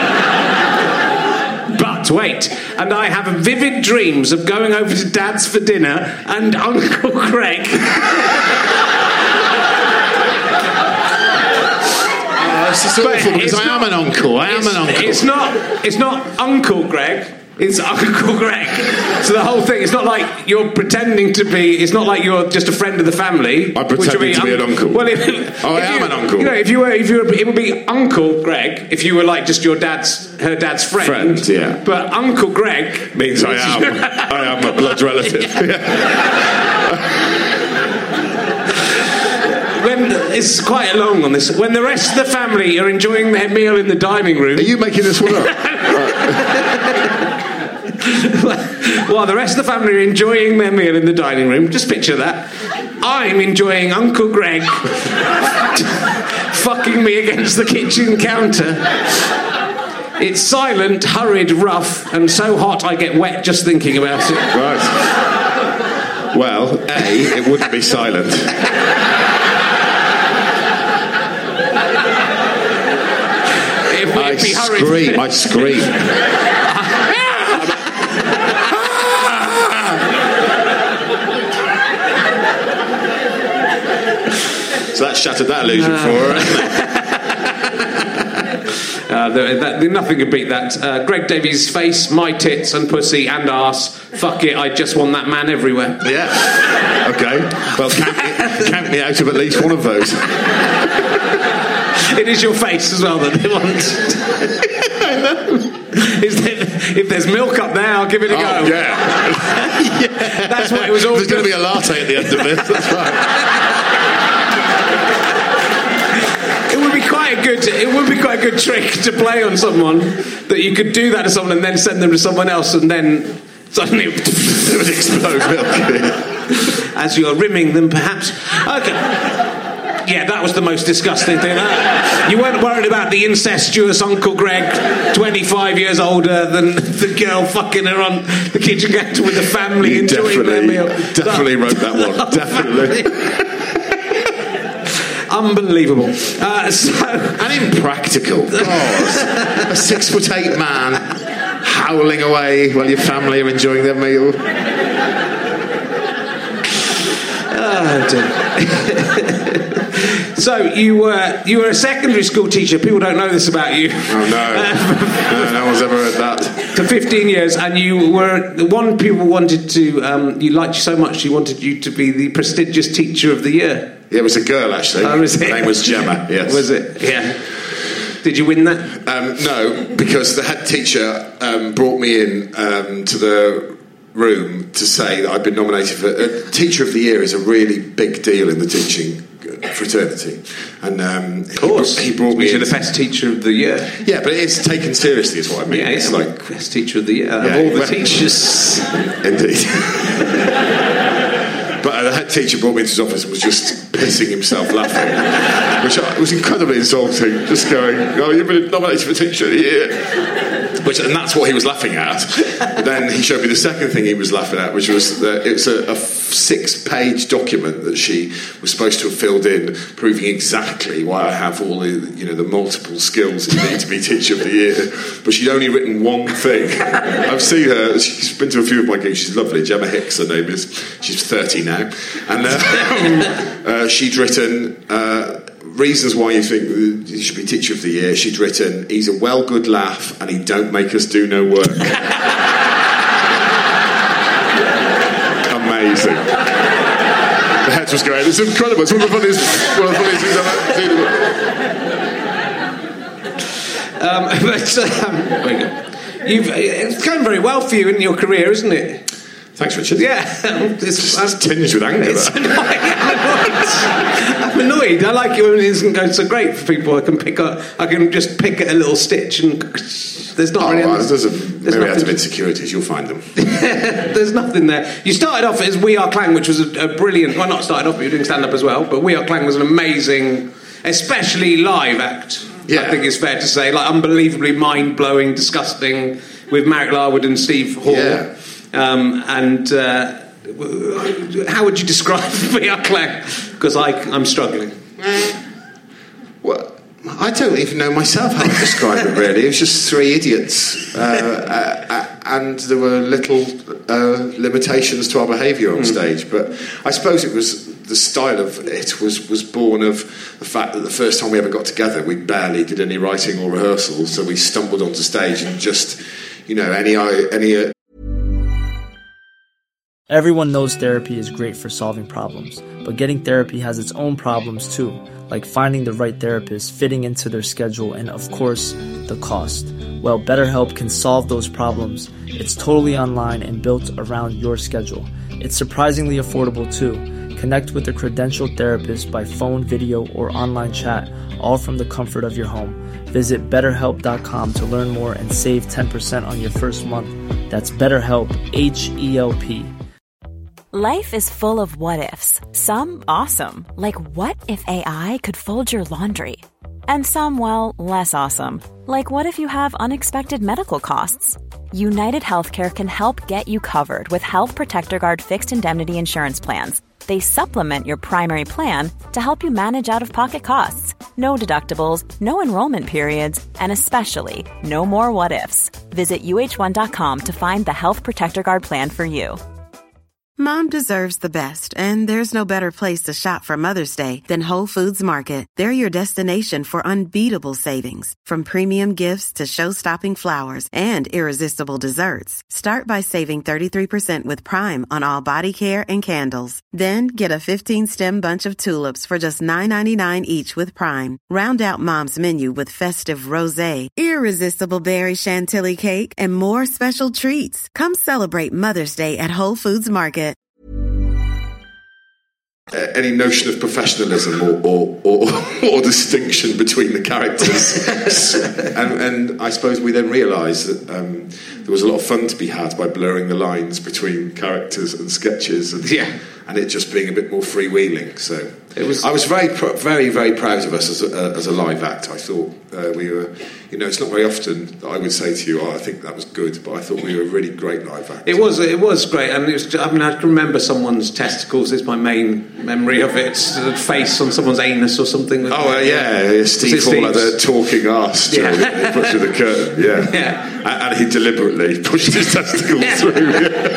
But wait, and I have vivid dreams of going over to Dad's for dinner and Uncle Greg. This is awful because I am an uncle. It's not Uncle Greg. It's Uncle Greg. So the whole thing, it's not like you're pretending to be. It's not like you're just a friend of the family. I'm pretending to be an uncle. Well, I am an uncle. You know, if you were, it would be Uncle Greg if you were like just her dad's friend. Yeah. But Uncle Greg means I am a blood relative. When it's quite long on this. When the rest of the family are enjoying their meal in the dining room. Are you making this one up? While the rest of the family are enjoying their meal in the dining room, just picture that. I'm enjoying Uncle Greg fucking me against the kitchen counter. It's silent, hurried, rough, and so hot I get wet just thinking about it. Right. Well, it wouldn't be silent. I'd scream. So that shattered that illusion for her. Nothing could beat that. Greg Davies' face, my tits and pussy and arse. Fuck it, I just want that man everywhere. Yeah. Okay. Well, count me out of at least one of those. It is your face as well that they want. I know. If there's milk up there, I'll give it a go. Yeah. Yeah. That's what it was all. There's going to be a latte at the end of this. That's right. It would be quite a good trick to play on someone, that you could do that to someone and then send them to someone else and then suddenly it would explode milk. As you're rimming them, perhaps. Okay. Yeah, that was the most disgusting thing. You weren't worried about the incestuous Uncle Greg, 25 years older than the girl fucking her on the kitchen counter with the family enjoying their meal. Definitely wrote that one. Definitely. Unbelievable. And impractical. God. A 6'8" man howling away while your family are enjoying their meal. Oh, dear. So you were a secondary school teacher. People don't know this about you. Oh no, no one's ever heard that. For 15 years, and you were the one people wanted to. You liked you so much, you wanted you to be the prestigious teacher of the year. Yeah, it was a girl actually. Oh, was it? Her name was Gemma. Yes. Was it? Yeah. Did you win that? No, because the head teacher brought me in to the room to say that I'd been nominated for Teacher of the Year. Is a really big deal in the teaching fraternity, and of course he brought me in. The best teacher of the year. Yeah, but it is taken seriously, is what I mean. Yeah, it's like best teacher of the year of all the teachers. Indeed. But the head teacher brought me into his office and was just pissing himself laughing, which was incredibly insulting. Just going, "Oh, you've been nominated for Teacher of the Year," and that's what he was laughing at. Then he showed me the second thing he was laughing at, which was that it was a 6-page document that she was supposed to have filled in, proving exactly why I have all the multiple skills you need to be Teacher of the Year. But she'd only written one thing. I've seen her. She's been to a few of my gigs. She's lovely. Gemma Hicks, her name is. She's 30 now, and she'd written. Reasons why you think you should be Teacher of the Year. She'd written, he's a well good laugh and he don't make us do no work. Amazing. The head was going, it's incredible. It's one of the funniest things I've ever seen. Very good. It's going very well for you in your career, isn't it? Thanks, Richard. Yeah. It's tinged with anger. I'm annoyed. I like it when it doesn't go so great for people. I can just pick at a little stitch and There's not really. There's a myriad of insecurities. You'll find them. There's nothing there. You started off as We Are Clang, which was a brilliant. Well, not started off, but you were doing stand-up as well. But We Are Clang was an amazing, especially live act. Yeah. I think it's fair to say, like unbelievably mind-blowing, disgusting, with Marek Larwood and Steve Hall. Yeah. How would you describe We Are Clang? Because I'm struggling. Well, I don't even know myself how to describe it, really. It was just three idiots. And there were little limitations to our behaviour on stage. But I suppose it was the style of it was born of the fact that the first time we ever got together, we barely did any writing or rehearsal. So we stumbled onto stage and just, any Everyone knows therapy is great for solving problems, but getting therapy has its own problems too, like finding the right therapist, fitting into their schedule, and of course, the cost. Well, BetterHelp can solve those problems. It's totally online and built around your schedule. It's surprisingly affordable too. Connect with a credentialed therapist by phone, video, or online chat, all from the comfort of your home. Visit BetterHelp.com to learn more and save 10% on your first month. That's BetterHelp, H-E-L-P. Life is full of what-ifs. Some awesome, like what if AI could fold your laundry? And some, well, less awesome, like what if you have unexpected medical costs? United Healthcare can help get you covered with Health Protector Guard fixed indemnity insurance plans. They supplement your primary plan to help you manage out-of-pocket costs. No deductibles, no enrollment periods, and especially no more what-ifs. Visit UH1.com to find the Health Protector Guard plan for you. Mom deserves the best, and there's no better place to shop for Mother's Day than Whole Foods Market. They're your destination for unbeatable savings, from premium gifts to show-stopping flowers and irresistible desserts. Start by saving 33% with Prime on all body care and candles. Then get a 15-stem bunch of tulips for just $9.99 each with Prime. Round out Mom's menu with festive rosé, irresistible berry chantilly cake, and more special treats. Come celebrate Mother's Day at Whole Foods Market. Any notion of professionalism or distinction between the characters. and I suppose we then realised that there was a lot of fun to be had by blurring the lines between characters and sketches and it just being a bit more freewheeling. So I was very, very, very proud of us as a live act. I thought we were, it's not very often that I would say to you, I think that was good, but I thought we were a really great live act. It was great, and I can remember someone's testicles is my main memory of it. The face on someone's anus or something. Steve Hall had a talking arse during he pushed through the curtain. And he deliberately pushed his testicles through.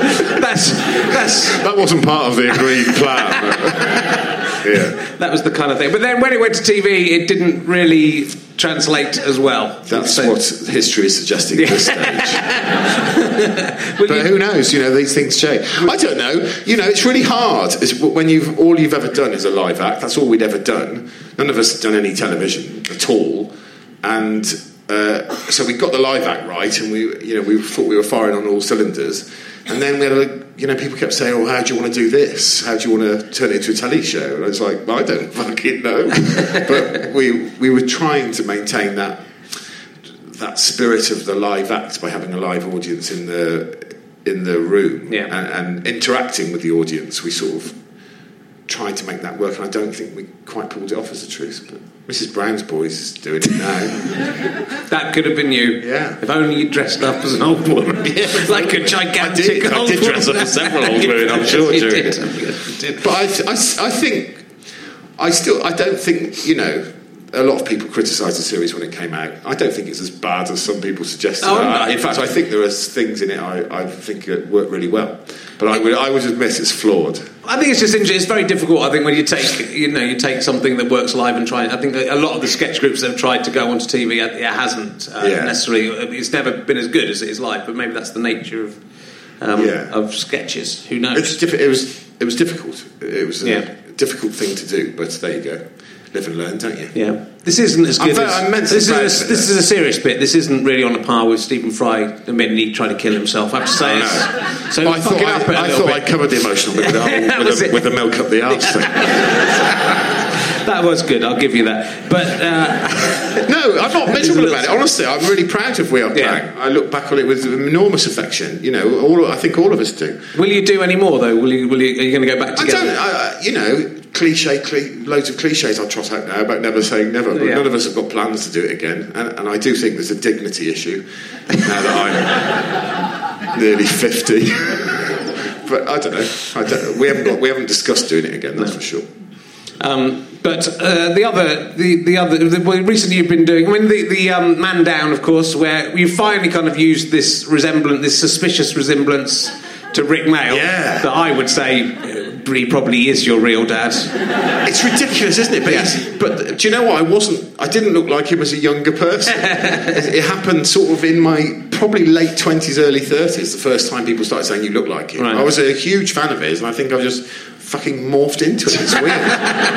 That wasn't part of the agreed plan. That was the kind of thing. But then when it went to TV, it didn't really translate as well. That's what history is suggesting at this stage. But who knows? These things change. I don't know. It's really hard. It's when all you've ever done is a live act. That's all we'd ever done. None of us had done any television at all, and so we got the live act right, and we thought we were firing on all cylinders. And then we had, people kept saying, how do you want to do this? How do you want to turn it into a telly show? And I was like, I don't fucking know. But we were trying to maintain that spirit of the live act by having a live audience in the room and interacting with the audience. We sort of tried to make that work, and I don't think we quite pulled it off, as the truth. But Mrs. Brown's Boys is doing it now. That could have been you. Yeah. If only you dressed up as an old woman. Like a gigantic old woman. I did dress up as several old women, I'm sure, you during did. it. But I don't think, a lot of people criticised the series when it came out. I don't think it's as bad as some people suggested. In fact, I think there are things in it I think work really well. But I would admit it's flawed. I think it's just interesting. It's very difficult, I think, when you take something that works live and try it. I think that a lot of the sketch groups that have tried to go onto TV, it hasn't necessarily. It's never been as good as it is live, but maybe that's the nature of sketches. Who knows? It was difficult. It was a difficult thing to do, but there you go. Live and learn, don't you? Yeah. This isn't as good this is a serious bit. This isn't really on a par with Stephen Fry admitting he tried to kill himself. I have to say so I thought I covered the emotional bit with the milk up the arse thing. That was good, I'll give you that. But No, I'm not miserable about it. Honestly, I'm really proud of We Are Clang. I look back on it with enormous affection. You know, I think all of us do. Will you do any more though? Are you going to go back together? Loads of cliches I trot out now about never saying never, but none of us have got plans to do it again. And I do think there's a dignity issue now that I'm nearly 50. But I don't know. We haven't discussed doing it again. That's for sure. But recently you've been doing. I mean, the Man Down, of course, where you finally kind of used this suspicious resemblance to Rick Mail. Yeah. That I would say he probably is your real dad. It's ridiculous, isn't it? But do you know what? I didn't look like him as a younger person. It happened sort of in my probably late 20s, early 30s, the first time people started saying you look like him. Right. I was a huge fan of his, and I think I've just fucking morphed into it. It's weird.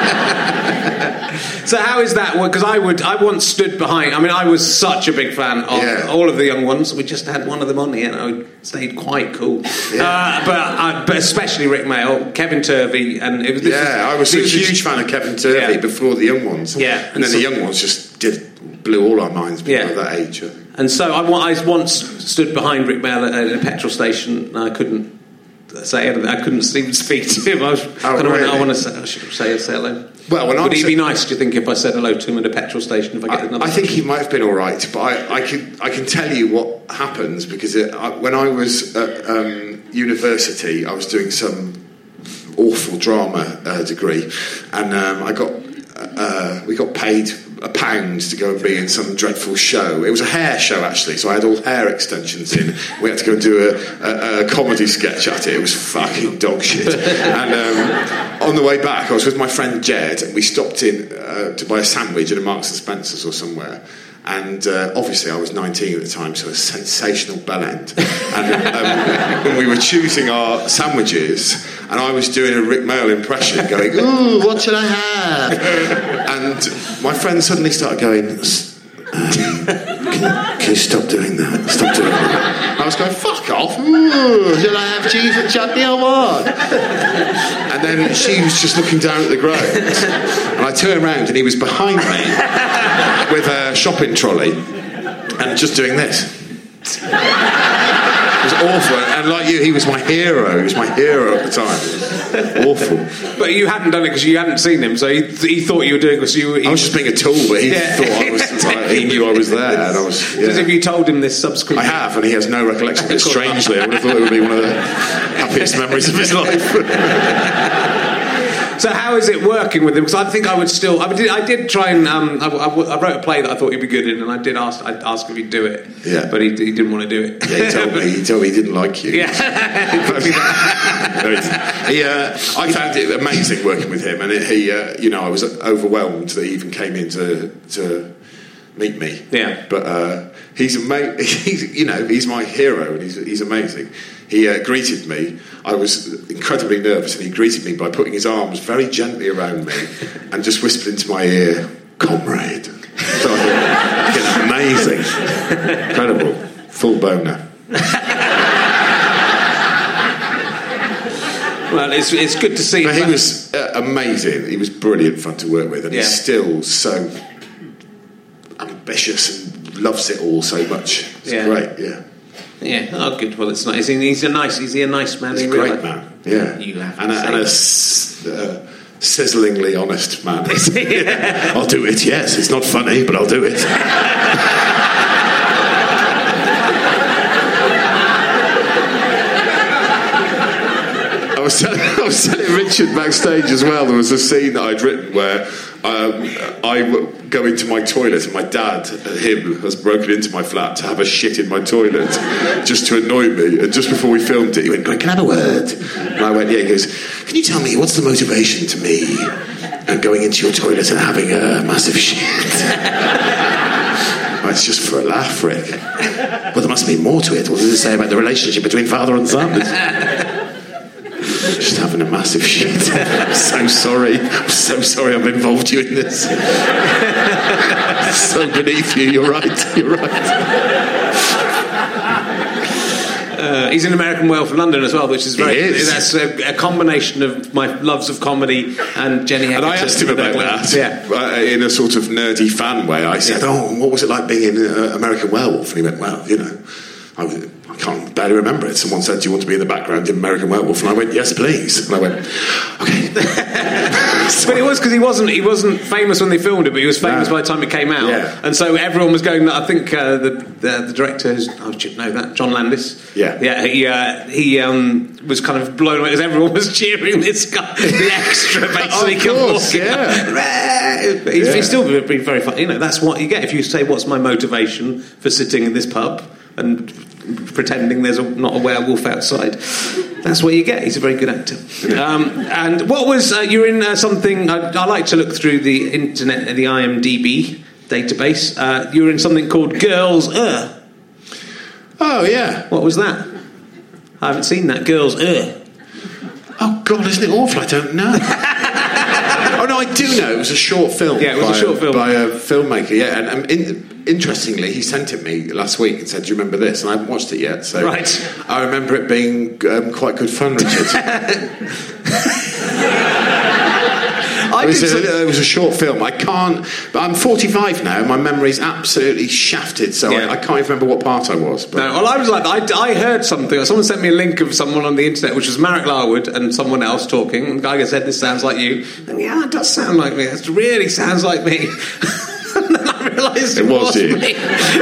So how is that? Because I once stood behind. I mean, I was such a big fan of all of the young ones. We just had one of them on here, and I stayed quite cool. Yeah. But especially Rick Mail, Kevin Turvey, and it was. I was a huge fan of Kevin Turvey before the young ones. Yeah, and then the young ones just blew all our minds at that age. And so I once stood behind Rick Mail at a petrol station, and I couldn't say anything. I couldn't even speak to him. I should say hello. Well, would he be nice, do you think, if I said hello to him at a petrol station? If I get another? I think he might have been all right, but I can tell you what happens because when I was at university, I was doing some awful drama degree, and we got paid £1 to go and be in some dreadful show. It was a hair show, actually, so I had all hair extensions in. We had to go and do a comedy sketch at it. It was fucking dog shit. And on the way back, I was with my friend Jed, and we stopped in to buy a sandwich at a Marks and Spencer's or somewhere. And obviously I was 19 at the time, so a sensational bellend. And we were choosing our sandwiches, and I was doing a Rick Mail impression, going, "Ooh, what should I have?" And my friend suddenly started going, can you stop doing that? Stop doing that. I was going, fuck off. Ooh, should I have cheese and chutney or what? And then she was just looking down at the ground, and I turned around and he was behind me with a shopping trolley and just doing this. It was awful, and like you, he was my hero. He was my hero at the time. It was awful. But you hadn't done it because you hadn't seen him, so he thought you were doing it because you. I was just being a tool, but he thought I was. He knew I was there, and I was. As if you told him this subsequently. I have, and he has no recollection of it. Strangely, I would have thought it would be one of the happiest memories of his life. So how is it working with him? Because I think I would still. I did try and I wrote a play that I thought he'd be good in, and I did ask if he'd do it. Yeah, but he didn't want to do it. Yeah, he told me he didn't like you. Yeah, I found it amazing working with him, and I was overwhelmed that he even came in to meet me. Yeah, but he's amazing. He's my hero, and he's amazing. He greeted me. I was incredibly nervous, and he greeted me by putting his arms very gently around me and just whispered into my ear, "Comrade." So I thought, amazing, incredible, full boner. Well, it's good to see. But he was amazing. He was brilliant fun to work with, and he's still so ambitious and loves it all so much. It's great. Yeah. Yeah, oh good. Well, it's nice. Is he a nice man? He's a great man. Yeah, and a sizzlingly honest man. I'll do it. Yes, it's not funny, but I'll do it. I was telling Richard backstage as well. There was a scene that I'd written where I go into my toilet, and my dad, him, has broken into my flat to have a shit in my toilet just to annoy me. And just before we filmed it, he went, "Can I have a word?" And I went, "Yeah." He goes, "Can you tell me what's the motivation to me going into your toilet and having a massive shit?" Well, it's just for a laugh, Rick. Well, there must be more to it. What does it say about the relationship between father and son? Just having a massive shit. I'm so sorry I've involved you in this. So beneath you. You're right. He's in American Werewolf in London as well, which is very... He is. That's a combination of my loves of comedy and Jenny Heckerton. And I asked him about that in a sort of nerdy fan way. I said, what was it like being in American Werewolf? And he went, well, you know, I can't barely remember it. Someone said, do you want to be in the background in American Werewolf? And I went, yes, please. And I went, okay. But it was because he wasn't famous when they filmed it, but he was famous by the time it came out. Yeah. And so everyone was going, I think the director, I should know that, John Landis. Yeah. He was kind of blown away because everyone was cheering this guy, the extra, basically. Of course, He's still been very funny. You know, that's what you get if you say, what's my motivation for sitting in this pub and pretending there's not a werewolf outside. That's what you get. He's a very good actor. And what was you're in something? I like to look through the internet, the IMDb database. You were in something called Girls. Oh yeah. What was that? I haven't seen that. Girls. Oh God, isn't it awful? I don't know. Oh no, I do know. It was a short film. Yeah, it was a short film by a filmmaker. Yeah, and interestingly, he sent it me last week and said, "Do you remember this?" And I haven't watched it yet. So right. I remember it being quite good fun, Richard. It was a short film. I can't... But I'm 45 now. My memory's absolutely shafted, so I can't even remember what part I was. But. No, well, I was like... I heard something. Someone sent me a link of someone on the internet, which was Marek Larwood and someone else talking. And the guy said, this sounds like you. And yeah, it does sound like me. It really sounds like me. And then I realised it was you. Me.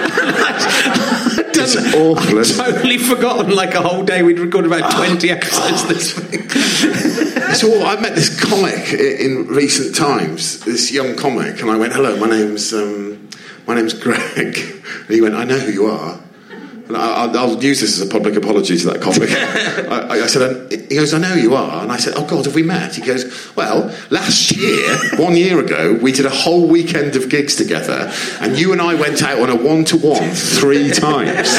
It's awful. I've totally forgotten, like a whole day we'd recorded about 20 episodes this week. So I met this comic in recent times, this young comic, and I went, hello, my name's Greg. And he went, I know who you are. And I'll use this as a public apology to that comic. I said, he goes, I know who you are. And I said, oh God, have we met? He goes, well, last year, 1 year ago, we did a whole weekend of gigs together, and you and I went out on a 1-to-1 3 times.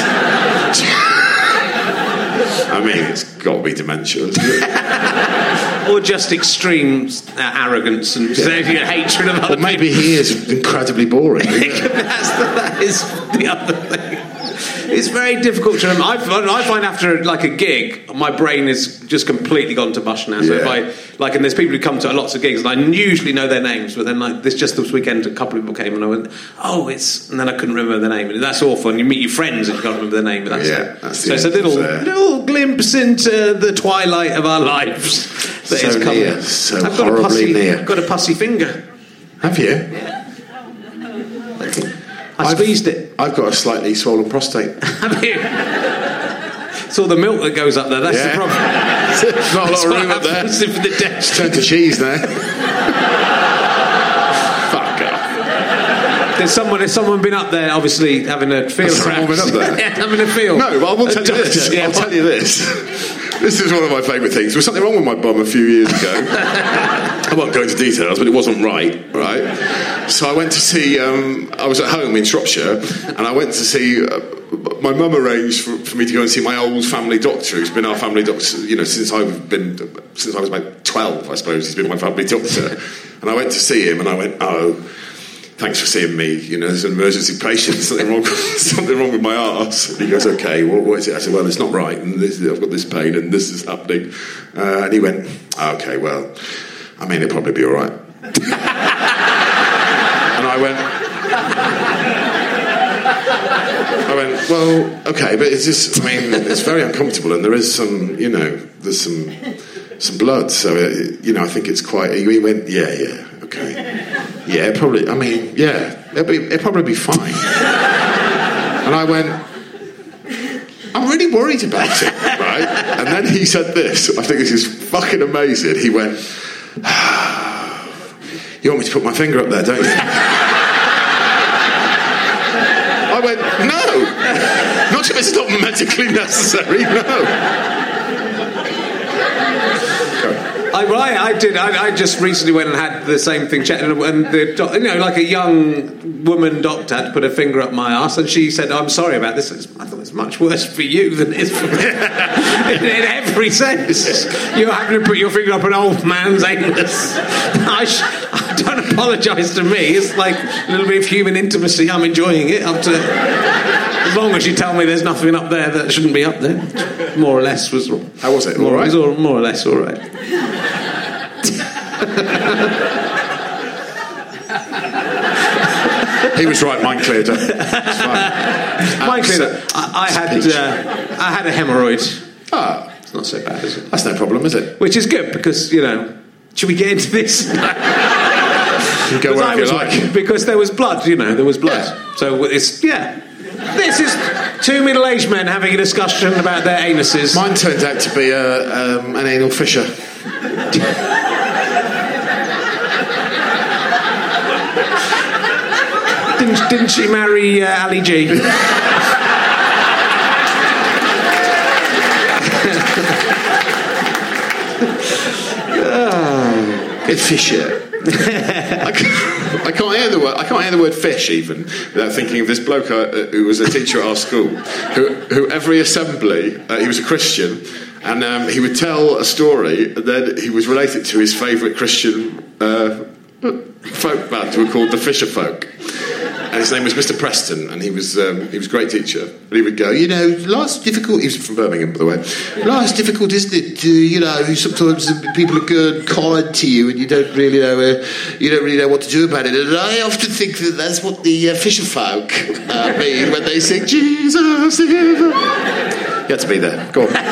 I mean, it's got to be dementia, isn't it? Or just extreme arrogance and hatred of other people. Maybe he is incredibly boring. That is the other thing. It's very difficult to remember. I find after like a gig, my brain is just completely gone to mush now. So if I and there's people who come to lots of gigs, and I usually know their names, but then this weekend, a couple of people came and I went, and then I couldn't remember their name, and that's awful. And you meet your friends and you can't remember their name, but that's so it's a little glimpse into the twilight of our lives that is coming. Near, so horribly near. I've got a pussy finger. Have you? Yeah. I squeezed it. I've got a slightly swollen prostate. Have you? It's all the milk that goes up there. That's the problem. There's not a lot of room up there. It's turned to cheese now. Fuck off. There's someone been up there, obviously having a field. Someone been up there? Having a field. No, but I will tell you this. Yeah, I'll tell you this. This is one of my favourite things. There was something wrong with my bum a few years ago. I won't go into details, but it wasn't right? So I went to see... I was at home in Shropshire, and I went to see... my mum arranged for me to go and see my old family doctor, who's been our family doctor, since I was about 12, I suppose. He's been my family doctor. And I went to see him, and I went, thanks for seeing me. There's an emergency patient. Something wrong with my arse. And he goes, okay, what is it? I said, well, it's not right, and I've got this pain, and this is happening. And he went, okay, well, I mean, it'll probably be all right. And I went, well, okay, but it's just, it's very uncomfortable, and there is some, there's some blood, so, I think it's quite... He went, yeah, okay. Yeah, probably, it'll probably be fine. And I went, I'm really worried about it, right? And then he said this, I think this is fucking amazing. He went, you want me to put my finger up there, don't you? I went, no! Not if it's not medically necessary, no. I did. I just recently went and had the same thing checked, and like a young woman doctor had to put her finger up my arse, and she said, "I'm sorry about this. I thought it's much worse for you than it is for me." in every sense, you're having to put your finger up an old man's anus. I don't know apologise to me. It's like a little bit of human intimacy. I'm enjoying it. As long as you tell me there's nothing up there that shouldn't be up there. More or less was... How was it? All right? It was more or less all right. He was right, mine cleared up. It's fine. Mine cleared up. I had a hemorrhoid. Ah. It's not so bad, is it? That's no problem, is it? Which is good, because, you know... Should we get into this? You go wherever you like. Because there was blood, you know, there was blood. Yeah. So it's, This is two middle-aged men having a discussion about their anuses. Mine turned out to be an anal fissure. Didn't she marry Ali G? It's fissure. I can't hear the word fish even without thinking of this bloke who was a teacher at our school, who every assembly he was a Christian, and he would tell a story that he was related to his favourite Christian folk band who were called the Fisher Folk. And his name was Mr. Preston, and he was a great teacher. And he would go, you know, life's difficult. He was from Birmingham, by the way. Life's difficult, isn't it? You know, sometimes people are good and kind to you, and you don't really know what to do about it. And I often think that that's what the Fisher Folk mean when they sing Jesus. You had to be there. Go on.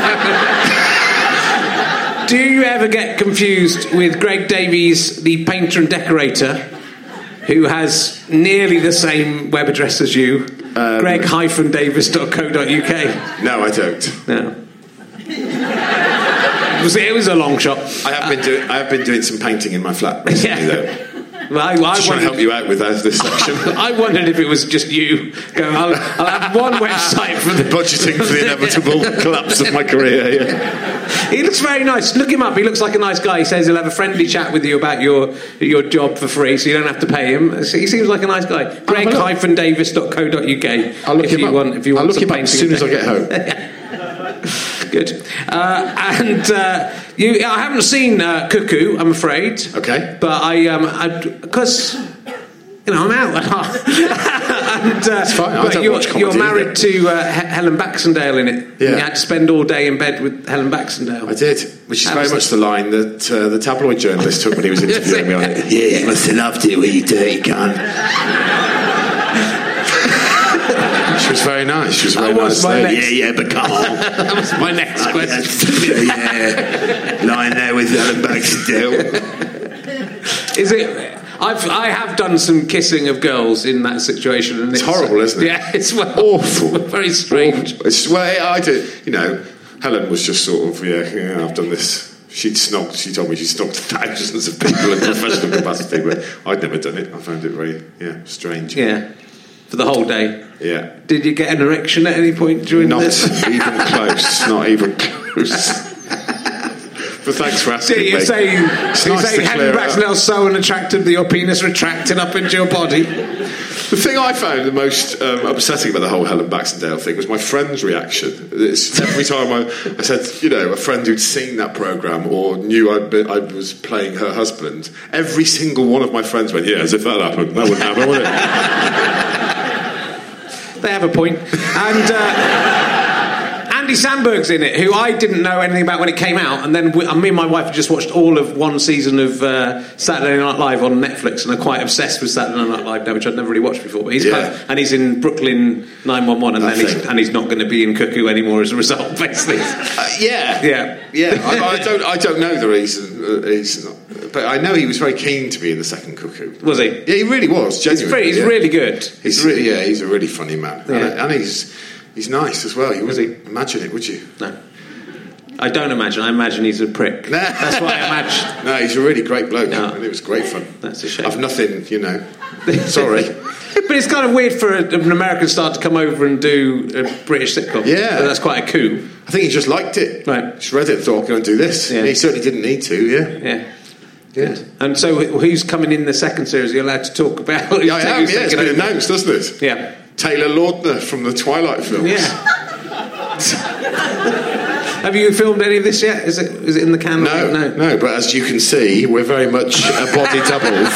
Do you ever get confused with Greg Davies, the painter and decorator, who has nearly the same web address as you, greg-davis.co.uk? No, I don't. No. It was a long shot. I have been doing some painting in my flat recently, though. Well, I just trying to help you out with this section. I wondered if it was just you going, I'll have one website for the... Budgeting for the inevitable collapse of my career, yeah. He looks very nice. Look him up. He looks like a nice guy. He says he'll have a friendly chat with you about your job for free, so you don't have to pay him. He seems like a nice guy. greg-davis.co.uk. I'll look him up. I'll look him up as soon as I get home. Good. I haven't seen Cuckoo, I'm afraid. Okay. But because I'm out. It's fine. But you're married to Helen Baxendale in it. Yeah. You had to spend all day in bed with Helen Baxendale. I did, which is very much the line that the tabloid journalist took when he was interviewing me on it. Yeah, you must have loved it when you dirty cunt. She was very nice. She was very nice. But come on. That was my next question. Lying there with Helen Baxendale. Is it? I have done some kissing of girls in that situation, and it's horrible, isn't it? Yeah, it's awful, very strange. I did. You know, Helen was just sort of I've done this. She told me she snogged thousands of people in professional capacity, but I'd never done it. I found it very strange. Yeah. For the whole day? Yeah. Did you get an erection at any point during this? Not even close. Not even close. But thanks for asking me. You say Helen Baxendale's so unattractive that your penis retracted up into your body? The thing I found the most upsetting about the whole Helen Baxendale thing was my friend's reaction. Every time I said, a friend who'd seen that programme or knew I was playing her husband, every single one of my friends went, yeah, as if that happened. That wouldn't happen, would it? They have a point. And Andy Samberg's in it, who I didn't know anything about when it came out, and then me and my wife had just watched all of one season of Saturday Night Live on Netflix, and are quite obsessed with Saturday Night Live now, which I'd never really watched before. But he's and he's in Brooklyn 911, and he's not going to be in Cuckoo anymore as a result, basically. I don't know the reason he's not, but I know he was very keen to be in the second Cuckoo. Was he? Yeah, he really was. Genuinely, he's really good. He's a really funny man, and he's nice as well. You wouldn't imagine it, would you? No. I don't imagine. I imagine he's a prick. That's what I imagine. No, he's a really great bloke, and it was great fun. That's a shame. I've nothing, Sorry. But it's kind of weird for an American star to come over and do a British sitcom. Yeah. So that's quite a coup. I think he just liked it. Right. Just read it and thought, I'll go and do this. Yeah. He certainly didn't need to, Yeah. And so who's coming in the second series? Are you allowed to talk about? Yeah, I am, it's been announced, doesn't it? Yeah. Taylor Lautner from the Twilight films. Yeah. Have you filmed any of this yet? Is it in the can? No. But as you can see, we're very much a body double.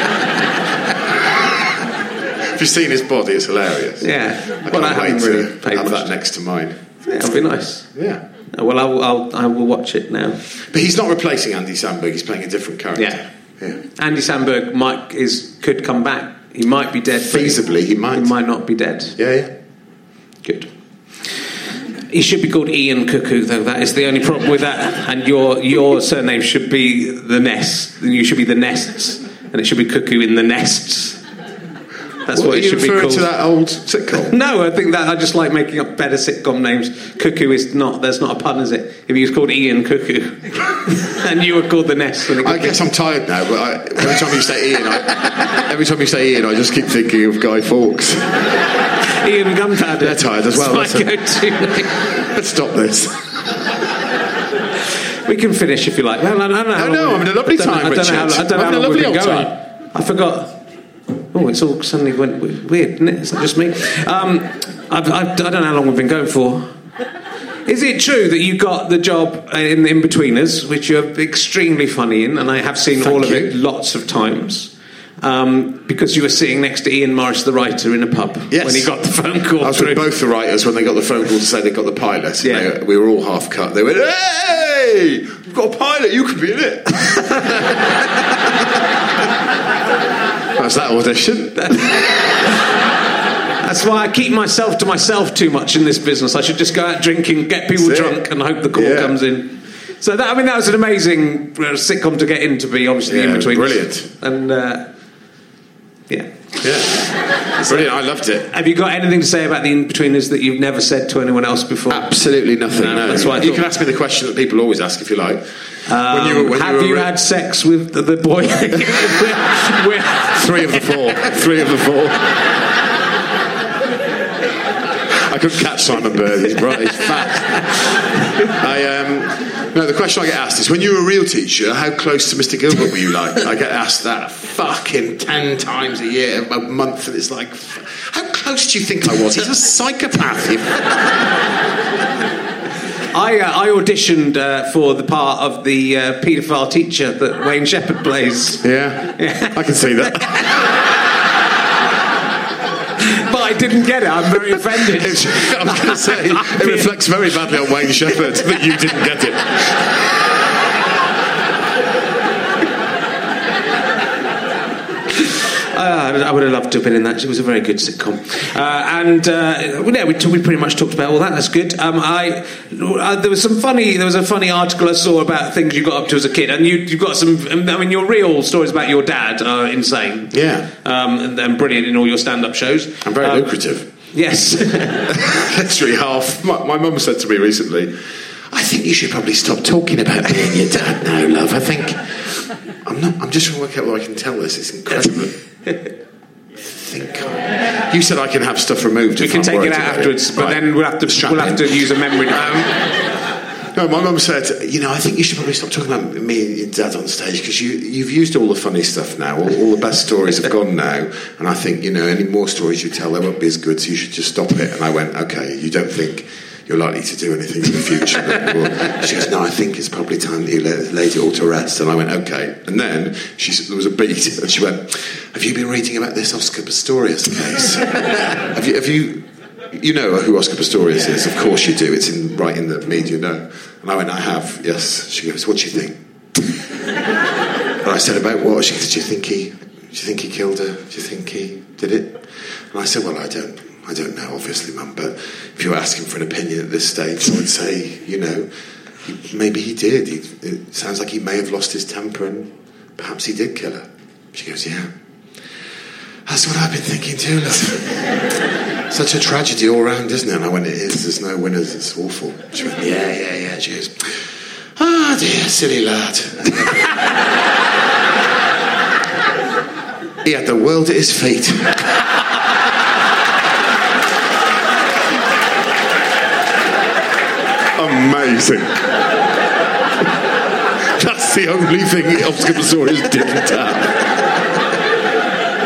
If you've seen his body, it's hilarious. Yeah. I can't wait to have that next to mine. Yeah, it'll be nice. Yeah. Well, I will watch it now. But he's not replacing Andy Samberg. He's playing a different character. Yeah. Andy Samberg could come back. He might be dead. Feasibly, he might. He might not be dead. Yeah. Good. He should be called Ian Cuckoo, though. That is the only problem with that. And your surname should be the Nest. You should be the Nests, and it should be Cuckoo in the Nests. That's what it should be called. Are you referring to that old sitcom? No, I think that I just like making up better sitcom names. Cuckoo is not. There's not a pun, is it? If he was called Ian Cuckoo, and you were called the Nest. I guess I'm tired now. But every time you say Ian, I just keep thinking of Guy Fawkes. Ian Gunpowder. They're tired as well. That's my go-to name. Let's stop this. We can finish if you like. Well, I don't know. No, I'm having a lovely time, Richard. I don't know how long we've been going. I forgot. Oh, it's all suddenly went weird, isn't it? Is that just me? I don't know how long we've been going for. Is it true that you got the job in In-Betweeners, which you're extremely funny in, and I have seen all of it lots of times, because you were sitting next to Ian Morris, the writer, in a pub when he got the phone call. I was with both the writers when they got the phone call to say they got the pilot. Yeah. We were all half cut. They went, "Hey, we've got a pilot, you could be in it." How's that audition? That's why I keep myself to myself too much in this business. I should just go out drinking, get people drunk, and hope the call comes in. So that was an amazing sitcom to get in, to be obviously in between. Brilliant. And brilliant. I loved it. Have you got anything to say about the In-Betweeners that you've never said to anyone else before? Absolutely nothing. No. That's why you can ask me the question that people always ask if you like. Have you had sex with the boy? 3 of the 4. 3 of the 4. I couldn't catch Simon Bird. He's bright. He's fat. No, the question I get asked is, when you were a real teacher, how close to Mr. Gilbert were you like? I get asked that fucking 10 times a year, a month, and it's like, how close do you think I was? He's a psychopath. I auditioned for the part of the paedophile teacher that Wayne Shepherd plays. Yeah. I can see that. But I didn't get it. I'm very offended. I'm going to say, it reflects very badly on Wayne Shepherd that you didn't get it. I would have loved to have been in that. It was a very good sitcom. We pretty much talked about all that. That's good. There was a funny article I saw about things you got up to as a kid, and you've got some. I mean, your real stories about your dad are insane. Yeah, and brilliant in all your stand-up shows. And very lucrative. Yes, literally half. My mum said to me recently, "I think you should probably stop talking about me and your dad now, love. I think I'm just trying to work out whether I can tell this. It's incredible." You said I can have stuff removed. We can take it out afterwards, but then we'll have to use a memory. No, my mum said, I think you should probably stop talking about me and your dad on stage, because you've used all the funny stuff now. All the best stories have gone now, and I think any more stories you tell, they won't be as good. So you should just stop it. And I went, okay. You don't think you're likely to do anything in the future? She goes, no, I think it's probably time that you laid it all to rest. And I went, okay. And then there was a beat, and she went, have you been reading about this Oscar Pistorius case? have you You know who Oscar Pistorius is, of course you do. It's right in the media, no. And I went, I have, yes. She goes, what do you think? And I said, about what? She goes, do you think he killed her? Do you think he did it? And I said, well, I don't know, obviously, Mum, but if you were asking for an opinion at this stage, I would say, maybe he did. It sounds like he may have lost his temper and perhaps he did kill her. She goes, yeah. That's what I've been thinking too, love. Such a tragedy all round, isn't it? And I went, it is. There's no winners. It's awful. She went, yeah. She goes, ah, dear, silly lad. He had the world at his feet. Amazing. That's the only thing Oscar Pistorius didn't have.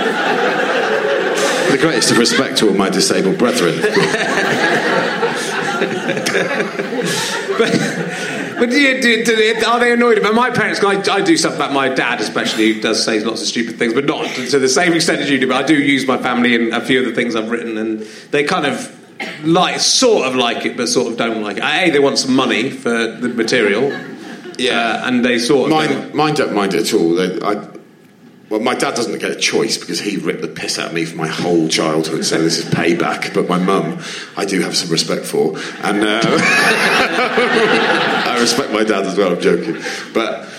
The greatest of respect to all my disabled brethren. But are they annoyed about my parents? I do stuff about my dad, especially, who does say lots of stupid things, but not to the same extent as you do. But I do use my family in a few of the things I've written, and they kind of sort of like it, but sort of don't like it. They want some money for the material, and they sort of mine don't mind it at all. Well, my dad doesn't get a choice because he ripped the piss out of me for my whole childhood, so this is payback. But my mum, I do have some respect for, and I respect my dad as well. I'm joking, but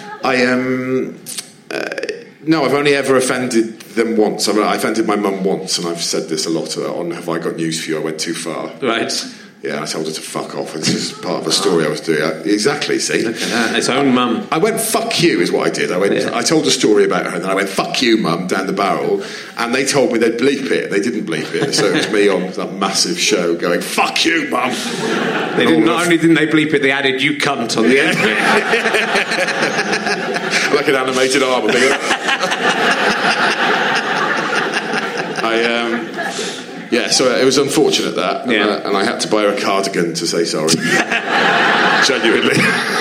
no, I've only ever offended them once. I offended my mum once, and I've said this a lot on Have I Got News For You? I went too far. Right. Yeah, I told her to fuck off. This is part of a story I was doing. Exactly, see? Its own mum. I went, fuck you, is what I did. I told a story about her, and then I went, fuck you, mum, down the barrel, and they told me they'd bleep it. They didn't bleep it, so it was me on that massive show going, fuck you, mum. Not only didn't they bleep it, they added you cunt on the end of it. Like an animated arm. So it was unfortunate that, and I had to buy her a cardigan to say sorry. Genuinely.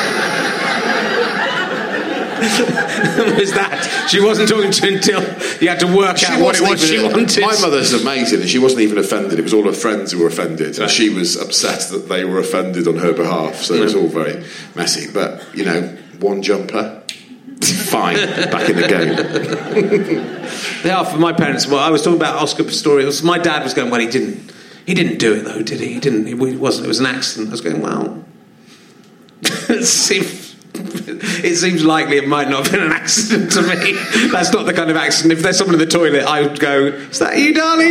Was that? She wasn't talking to you until you had to work out what it was she wanted. My mother's amazing, and she wasn't even offended. It was all her friends who were offended, and she was upset that they were offended on her behalf. So it was all very messy. But one jumper. Fine, back in the game. They are for my parents. Well, I was talking about Oscar Pistorius. My dad was going, well, he didn't do it though, did he? He didn't. It wasn't. It was an accident. I was going, well, it seems likely it might not have been an accident to me. That's not the kind of accident. If there's someone in the toilet, I would go, is that you, darling?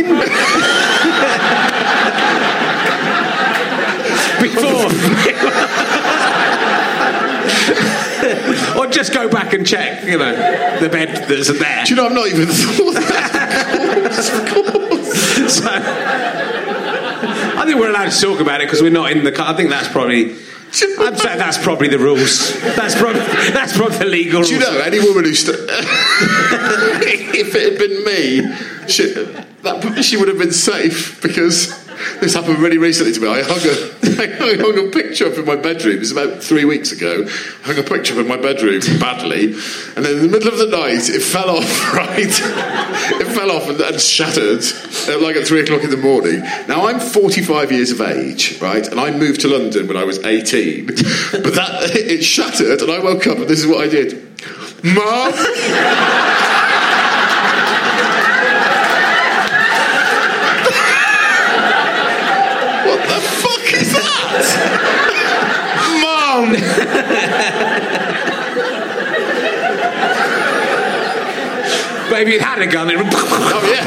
Before. Or just go back and check, the bed that's there. Do you know, I've not even thought that. Of course. So, I think we're allowed to talk about it because we're not in the car. I think that's probably... I'd say that's probably the rules. That's probably the legal rules. Do you know, any woman who... if it had been me, she would have been safe, because... This happened really recently to me. I hung a picture up in my bedroom. It was about 3 weeks ago. I hung a picture up in my bedroom badly, and then in the middle of the night, it fell off, right? It fell off and shattered, like at 3 o'clock in the morning. Now, I'm 45 years of age, right? And I moved to London when I was 18. But it shattered, and I woke up, and this is what I did. Mum! Mom! But if you'd had a gun, it would... Oh, yeah.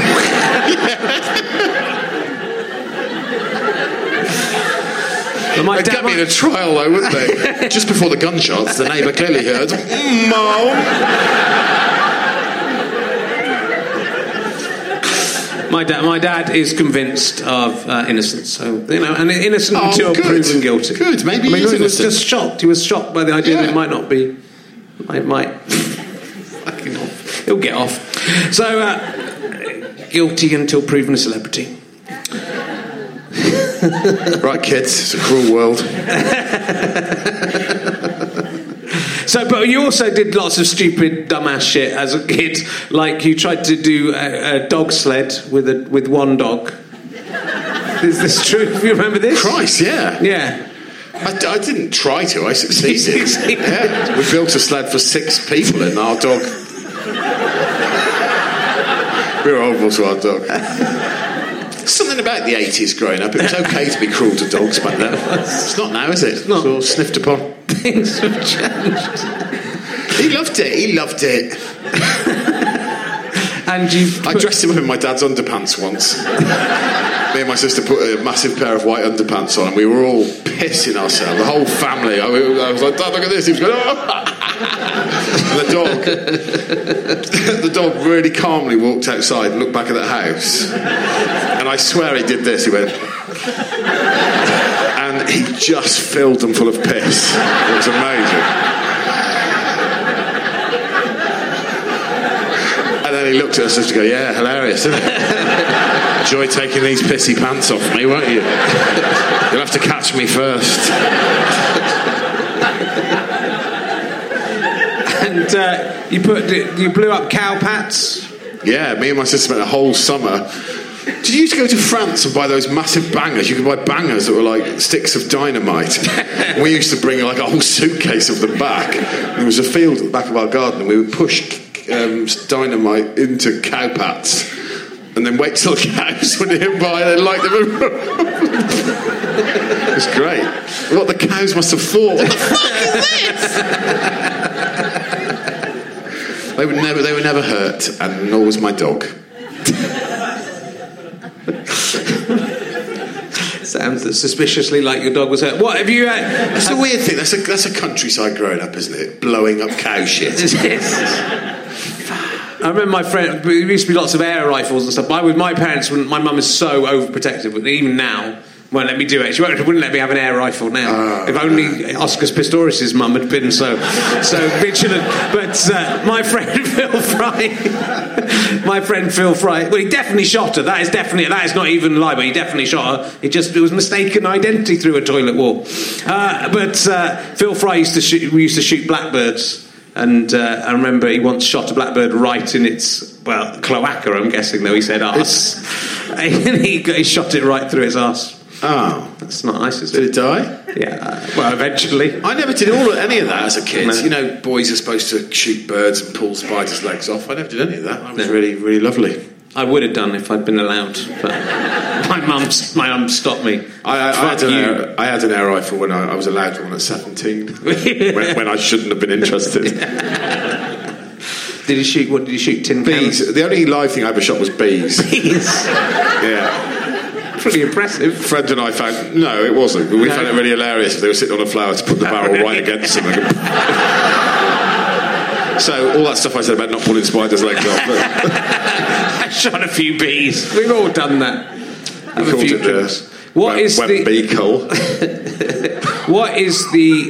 They'd get me in a trial, though, wouldn't they? Just before the gunshots, the neighbour clearly heard, Mom! My dad is convinced of innocence, so and innocent until proven guilty. Good, maybe he was just shocked. He was shocked by the idea that it might not be. It might. Fucking off. He'll get off. So guilty until proven a celebrity. Right, kids. It's a cruel world. So, but you also did lots of stupid, dumbass shit as a kid. Like you tried to do a dog sled with one dog. Is this true? Do you remember this? Christ, yeah. Yeah. I didn't try to. I succeeded. Yeah. We built a sled for 6 people in our dog. We were horrible to our dog. Something about the 80s growing up. It was okay to be cruel to dogs back then. It's not now, is it? It's not. It's all sniffed upon. Things have changed. He loved it. And I dressed him up in my dad's underpants once. Me and my sister put a massive pair of white underpants on, and we were all pissing ourselves. The whole family. I was like, Dad, look at this. He was going, oh! And the dog really calmly walked outside and looked back at the house. And I swear he did this. He went... And he just filled them full of piss. It was amazing. And then he looked at us and go, yeah, hilarious, isn't it? Enjoy taking these pissy pants off me, won't you? You'll have to catch me first. And you blew up cow pats. Yeah, me and my sister spent a whole summer. Did you used to go to France and buy those massive bangers? You could buy bangers that were like sticks of dynamite. We used to bring like a whole suitcase of them back. There was a field at the back of our garden, and we would push dynamite into cow pats, and then wait till the cows were nearby and then light them. It was great. What the cows must have thought. What the fuck is this? They were never hurt, and nor was my dog. Sounds suspiciously like your dog was hurt. What have you? That's a weird thing. That's a countryside growing up, isn't it? Blowing up cow shit. I remember my friend. There used to be lots of air rifles and stuff. With my parents, my mum is so overprotective. But even now, won't let me do it. She wouldn't let me have an air rifle now. If only Oscar Pistorius' mum had been so vigilant. But my friend Phil Fry, well, he definitely shot her. That is not even a lie, but he definitely shot her. It was mistaken identity through a toilet wall. But Phil Fry we used to shoot blackbirds. And I remember he once shot a blackbird right in its, cloaca, I'm guessing, though he said arse. And he shot it right through its arse. Oh. That's not nice, is it? Did it die? Yeah, eventually. I never did any of that as a kid. No. You know, boys are supposed to shoot birds and pull spiders' legs off. I never did any of that. That was really, really lovely. I would have done if I'd been allowed, but my mum stopped me. I had an air rifle when I was allowed one at 17, when I shouldn't have been interested. Did you shoot? What did you shoot? Tin bees. Cans? The only live thing I ever shot was bees. Bees. Yeah. Pretty impressive. Friend and I found... No, it wasn't. We found it really hilarious. They were sitting on a flower to put the barrel right against them. So, all that stuff I said about not pulling spiders' legs off. I shot a few bees. We've all done that. Have a few drinks. What is the... bee cull. What is the...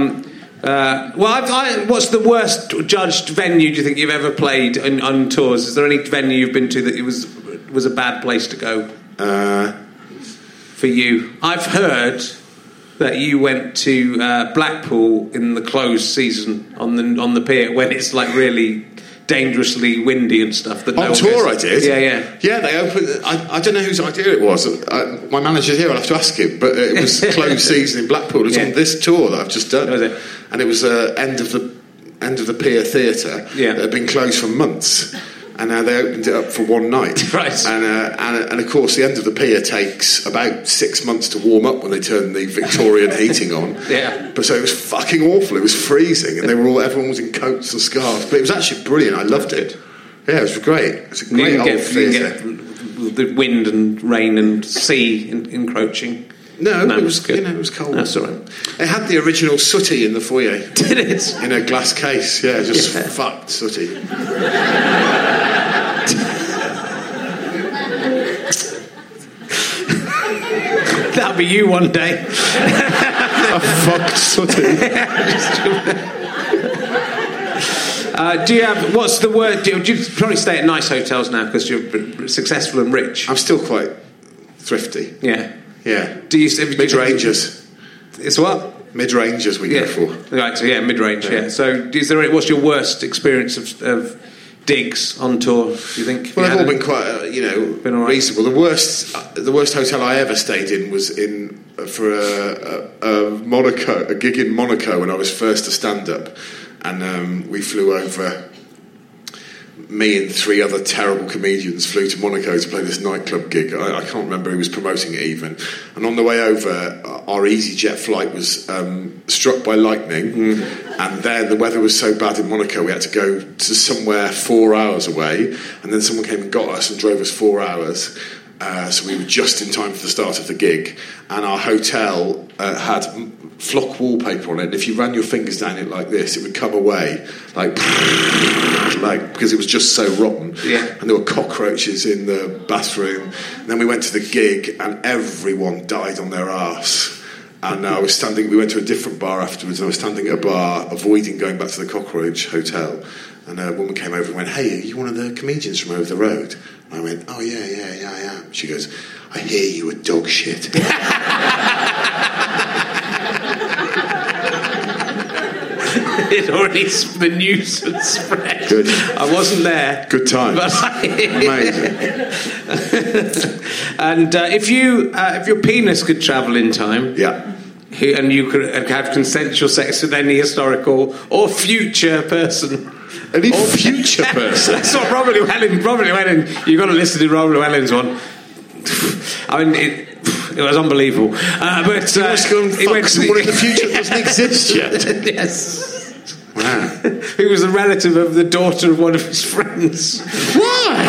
what's the worst judged venue do you think you've ever played on tours? Is there any venue you've been to that it was a bad place to go? For you, I've heard that you went to Blackpool in the closed season on the pier when it's like really dangerously windy and stuff. On tour, I did. Yeah. They opened. I don't know whose idea it was. My manager's here. I'll have to ask him. But it was closed season in Blackpool. It was on this tour that I've just done. Was it? And it was end of the Pier Theatre that had been closed for months. And now they opened it up for one night. Right. And of course, the end of the pier takes about 6 months to warm up when they turn the Victorian heating on. Yeah. But so it was fucking awful. It was freezing, and everyone was in coats and scarves. But it was actually brilliant. I loved it. Yeah, it was great. It's a great old theatre. The wind and rain and sea encroaching. No, it was good. It was cold. That's all right. It had the original Sooty in the foyer. Did it? In a glass case. Yeah, just fucked Sooty. That'll be you one day. A fucked Sooty. Do you have? What's the word? Do you probably stay at nice hotels now because you're successful and rich? I'm still quite thrifty. Yeah. Do you mid-rangers? It's what? Mid-rangers we go for. Right. So mid-range. Yeah. So what's your worst experience of digs on tour? Do you think? Well, they've all been quite been all right. Reasonable. The worst hotel I ever stayed in was for a gig in Monaco when I was first to stand up. And we flew over. Me and 3 other terrible comedians flew to Monaco to play this nightclub gig. I can't remember who was promoting it even. And on the way over, our EasyJet flight was struck by lightning. And then the weather was so bad in Monaco, we had to go to somewhere 4 hours away. And then someone came and got us and drove us 4 hours. So we were just in time for the start of the gig. And our hotel had flock wallpaper on it, and if you ran your fingers down it like this, it would come away like because it was just so rotten. And there were cockroaches in the bathroom. And then we went to the gig and everyone died on their arse. And we went to a different bar afterwards, and I was standing at a bar avoiding going back to the cockroach hotel, and a woman came over and went, "Hey, are you one of the comedians from over the road?" And I went, "Oh yeah, I am." She goes, "I hear you were dog shit." the news had spread. Good. I wasn't there. Good time. Amazing. And if your penis could travel in time, and you could have consensual sex with any historical or future person. Any future person? That's what Robert Llewellyn. You've got to listen to Robert Llewellyn's one. I mean, it was unbelievable. But he went someone in the future that doesn't exist yet. Yes. Wow. He was a relative of the daughter of one of his friends. Why?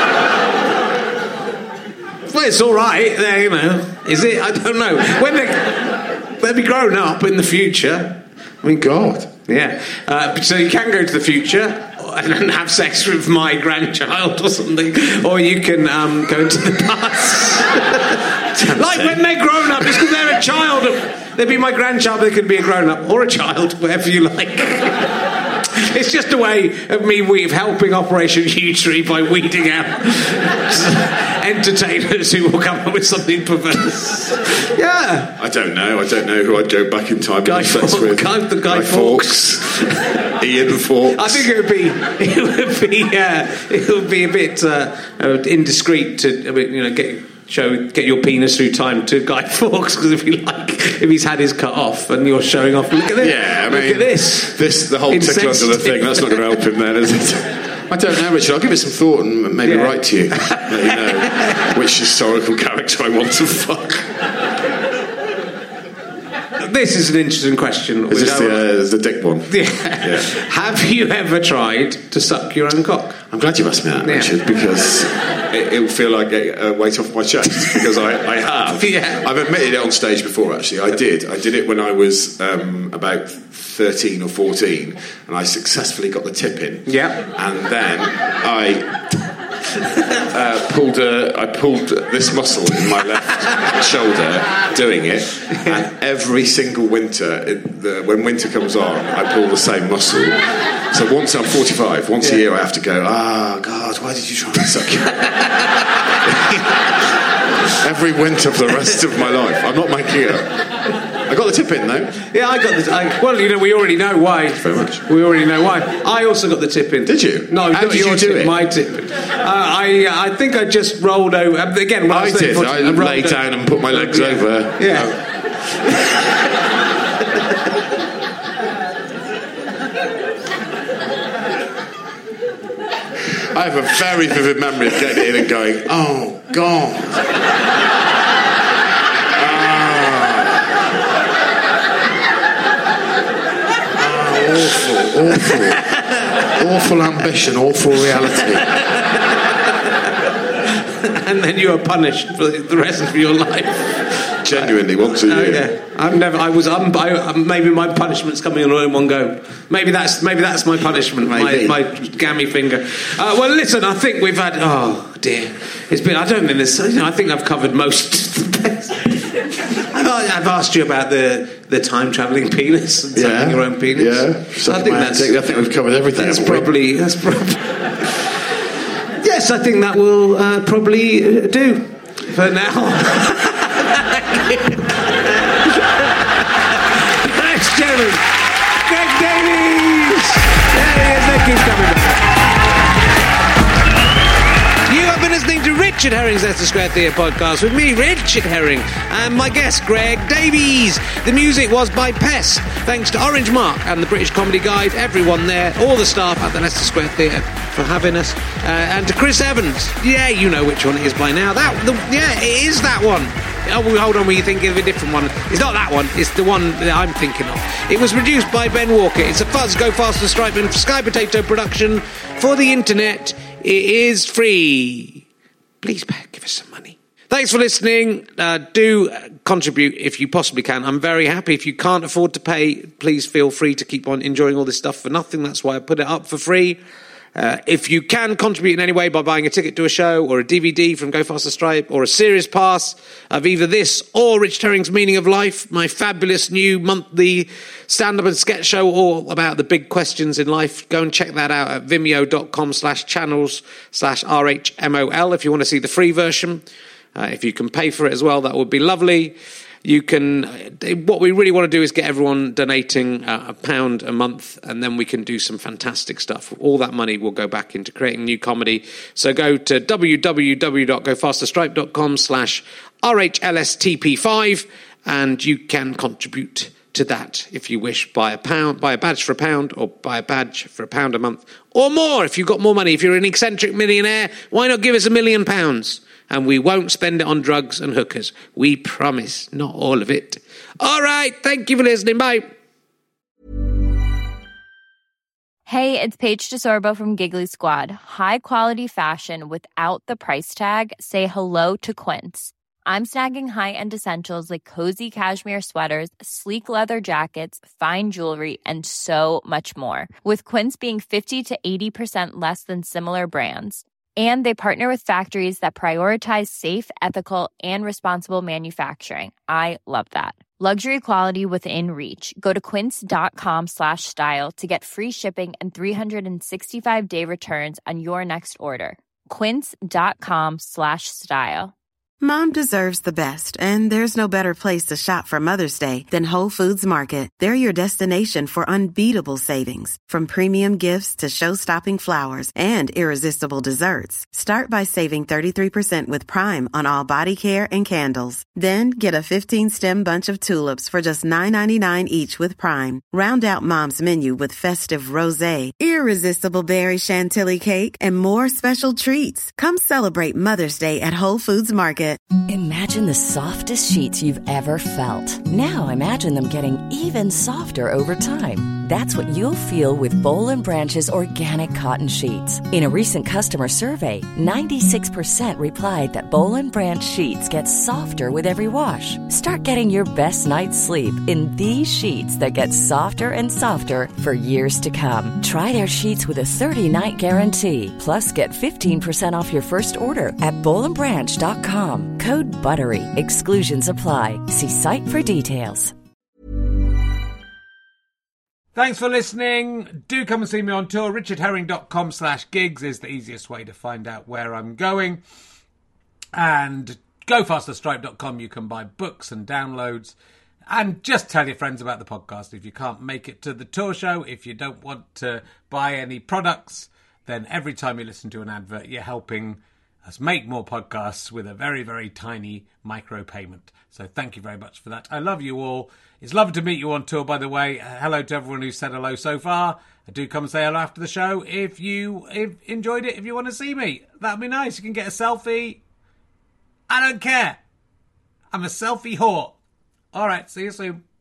Well, it's all right. You know, is it? I don't know. When they'll be grown up in the future. I mean, God. Yeah. So you can go to the future and have sex with my grandchild or something, or you can go into the past. Like when they're grown up, it's because they're a child. They'd be my grandchild, they could be a grown up or a child, whatever you like. It's just a way of me helping Operation U-Tree by weeding out entertainers who will come up with something perverse. Yeah. I don't know who I'd go back in time Guy and have sex with. Guy Fawkes. Ian Fawkes. I think it would be a bit indiscreat to get your penis through time to Guy Fawkes, because if he's had his cut off and you're showing off, look at this. Yeah, I mean, look at this. The whole tickle under the thing, that's not going to help him then, is it? I don't know, Richard. I'll give it some thought and maybe write to you. Let you know which historical character I want to fuck. This is an interesting question. Is this the dick one? Yeah. Have you ever tried to suck your own cock? I'm glad you asked me that, Richard, because it would feel like a weight off my chest, because I have. Yeah. I've admitted it on stage before, actually. I did it when I was about 13 or 14, and I successfully got the tip in. Yeah. And then I pulled this muscle in my left shoulder doing it, and every single winter, when winter comes on, I pull the same muscle. So once I'm 45, once a year I have to go, God, why did you try and suck your... Every winter for the rest of my life. I'm not making it up. I got the tip in, though. Yeah, I got the... well, we already know why. Thank you very much. We already know why. I also got the tip in. Did you? No, how did you do it? My tip. I think I just rolled over... Again, when I did. I lay down and put my legs over. Yeah. I have a very vivid memory of getting in and going, oh, God. Awful ambition, awful reality. And then you are punished for the rest of your life. Genuinely, once a year. Yeah. Maybe my punishment's coming in one go. Maybe that's my punishment. My gammy finger. Well, listen, I think we've had. Oh dear, it's been. I don't think there's. I think I've covered most. I've asked you about the time travelling penis and sucking your own penis. Yeah, I think we've covered everything. That's probably. Yes, I think that will probably do for now. Thanks, gentlemen. Greg Davies. There he is. They keep coming back. You have been listening to Richard Herring's Leicester Square Theatre podcast with me, Richard Herring, and my guest, Greg Davies. The music was by Pest. Thanks to Orange Mark and the British Comedy Guide, everyone there, all the staff at the Leicester Square Theatre for having us, and to Chris Evans. Yeah, you know which one it is by now. It is that one. Oh, hold on, were you thinking of a different one? It's not that one, it's the one that I'm thinking of. It was produced by Ben Walker. It's a Fuzz, Go Faster, Stripe and Sky Potato production for the internet. It is free. Please give us some money. Thanks for listening. Do contribute if you possibly can. I'm very happy. If you can't afford to pay, please feel free to keep on enjoying all this stuff for nothing. That's why I put it up for free. If you can contribute in any way by buying a ticket to a show or a DVD from Go Faster Stripe or a series pass of either this or Rich Herring's Meaning of Life, my fabulous new monthly stand-up and sketch show all about the big questions in life, go and check that out at vimeo.com/channels/RHMOL if you want to see the free version. If you can pay for it as well, that would be lovely. you can. What we really want to do is get everyone donating £1 a month, and then we can do some fantastic stuff. All that money will go back into creating new comedy. So go to www.gofasterstripe.com/RHLSTP5, and you can contribute to that if you wish. Buy a badge for £1, or buy a badge for £1 a month, or more if you've got more money. If you're an eccentric millionaire, why not give us £1 million? And we won't spend it on drugs and hookers. We promise, not all of it. All right, thank you for listening. Bye. Hey, it's Paige DeSorbo from Giggly Squad. High quality fashion without the price tag. Say hello to Quince. I'm snagging high-end essentials like cozy cashmere sweaters, sleek leather jackets, fine jewelry, and so much more. With Quince being 50 to 80% less than similar brands. And they partner with factories that prioritize safe, ethical, and responsible manufacturing. I love that. Luxury quality within reach. Go to quince.com/style to get free shipping and 365-day returns on your next order. Quince.com/style. Mom deserves the best, and there's no better place to shop for Mother's Day than Whole Foods Market. They're your destination for unbeatable savings, from premium gifts to show-stopping flowers and irresistible desserts. Start by saving 33% with Prime on all body care and candles. Then get a 15-stem bunch of tulips for just $9.99 each with Prime. Round out Mom's menu with festive rosé, irresistible berry chantilly cake, and more special treats. Come celebrate Mother's Day at Whole Foods Market. Imagine the softest sheets you've ever felt. Now imagine them getting even softer over time. That's what you'll feel with Boll & Branch's organic cotton sheets. In a recent customer survey, 96% replied that Boll & Branch sheets get softer with every wash. Start getting your best night's sleep in these sheets that get softer and softer for years to come. Try their sheets with a 30-night guarantee. Plus, get 15% off your first order at bollandbranch.com. Code BUTTERY. Exclusions apply. See site for details. Thanks for listening. Do come and see me on tour. richardherring.com/gigs is the easiest way to find out where I'm going. And gofasterstripe.com, you can buy books and downloads. And just tell your friends about the podcast. If you can't make it to the tour show, if you don't want to buy any products, then every time you listen to an advert, you're helping us make more podcasts with a very, very tiny micro payment. So thank you very much for that. I love you all. It's lovely to meet you on tour, by the way. Hello to everyone who's said hello so far. Do come and say hello after the show if you enjoyed it, if you want to see me. That'd be nice. You can get a selfie. I don't care. I'm a selfie whore. All right, see you soon.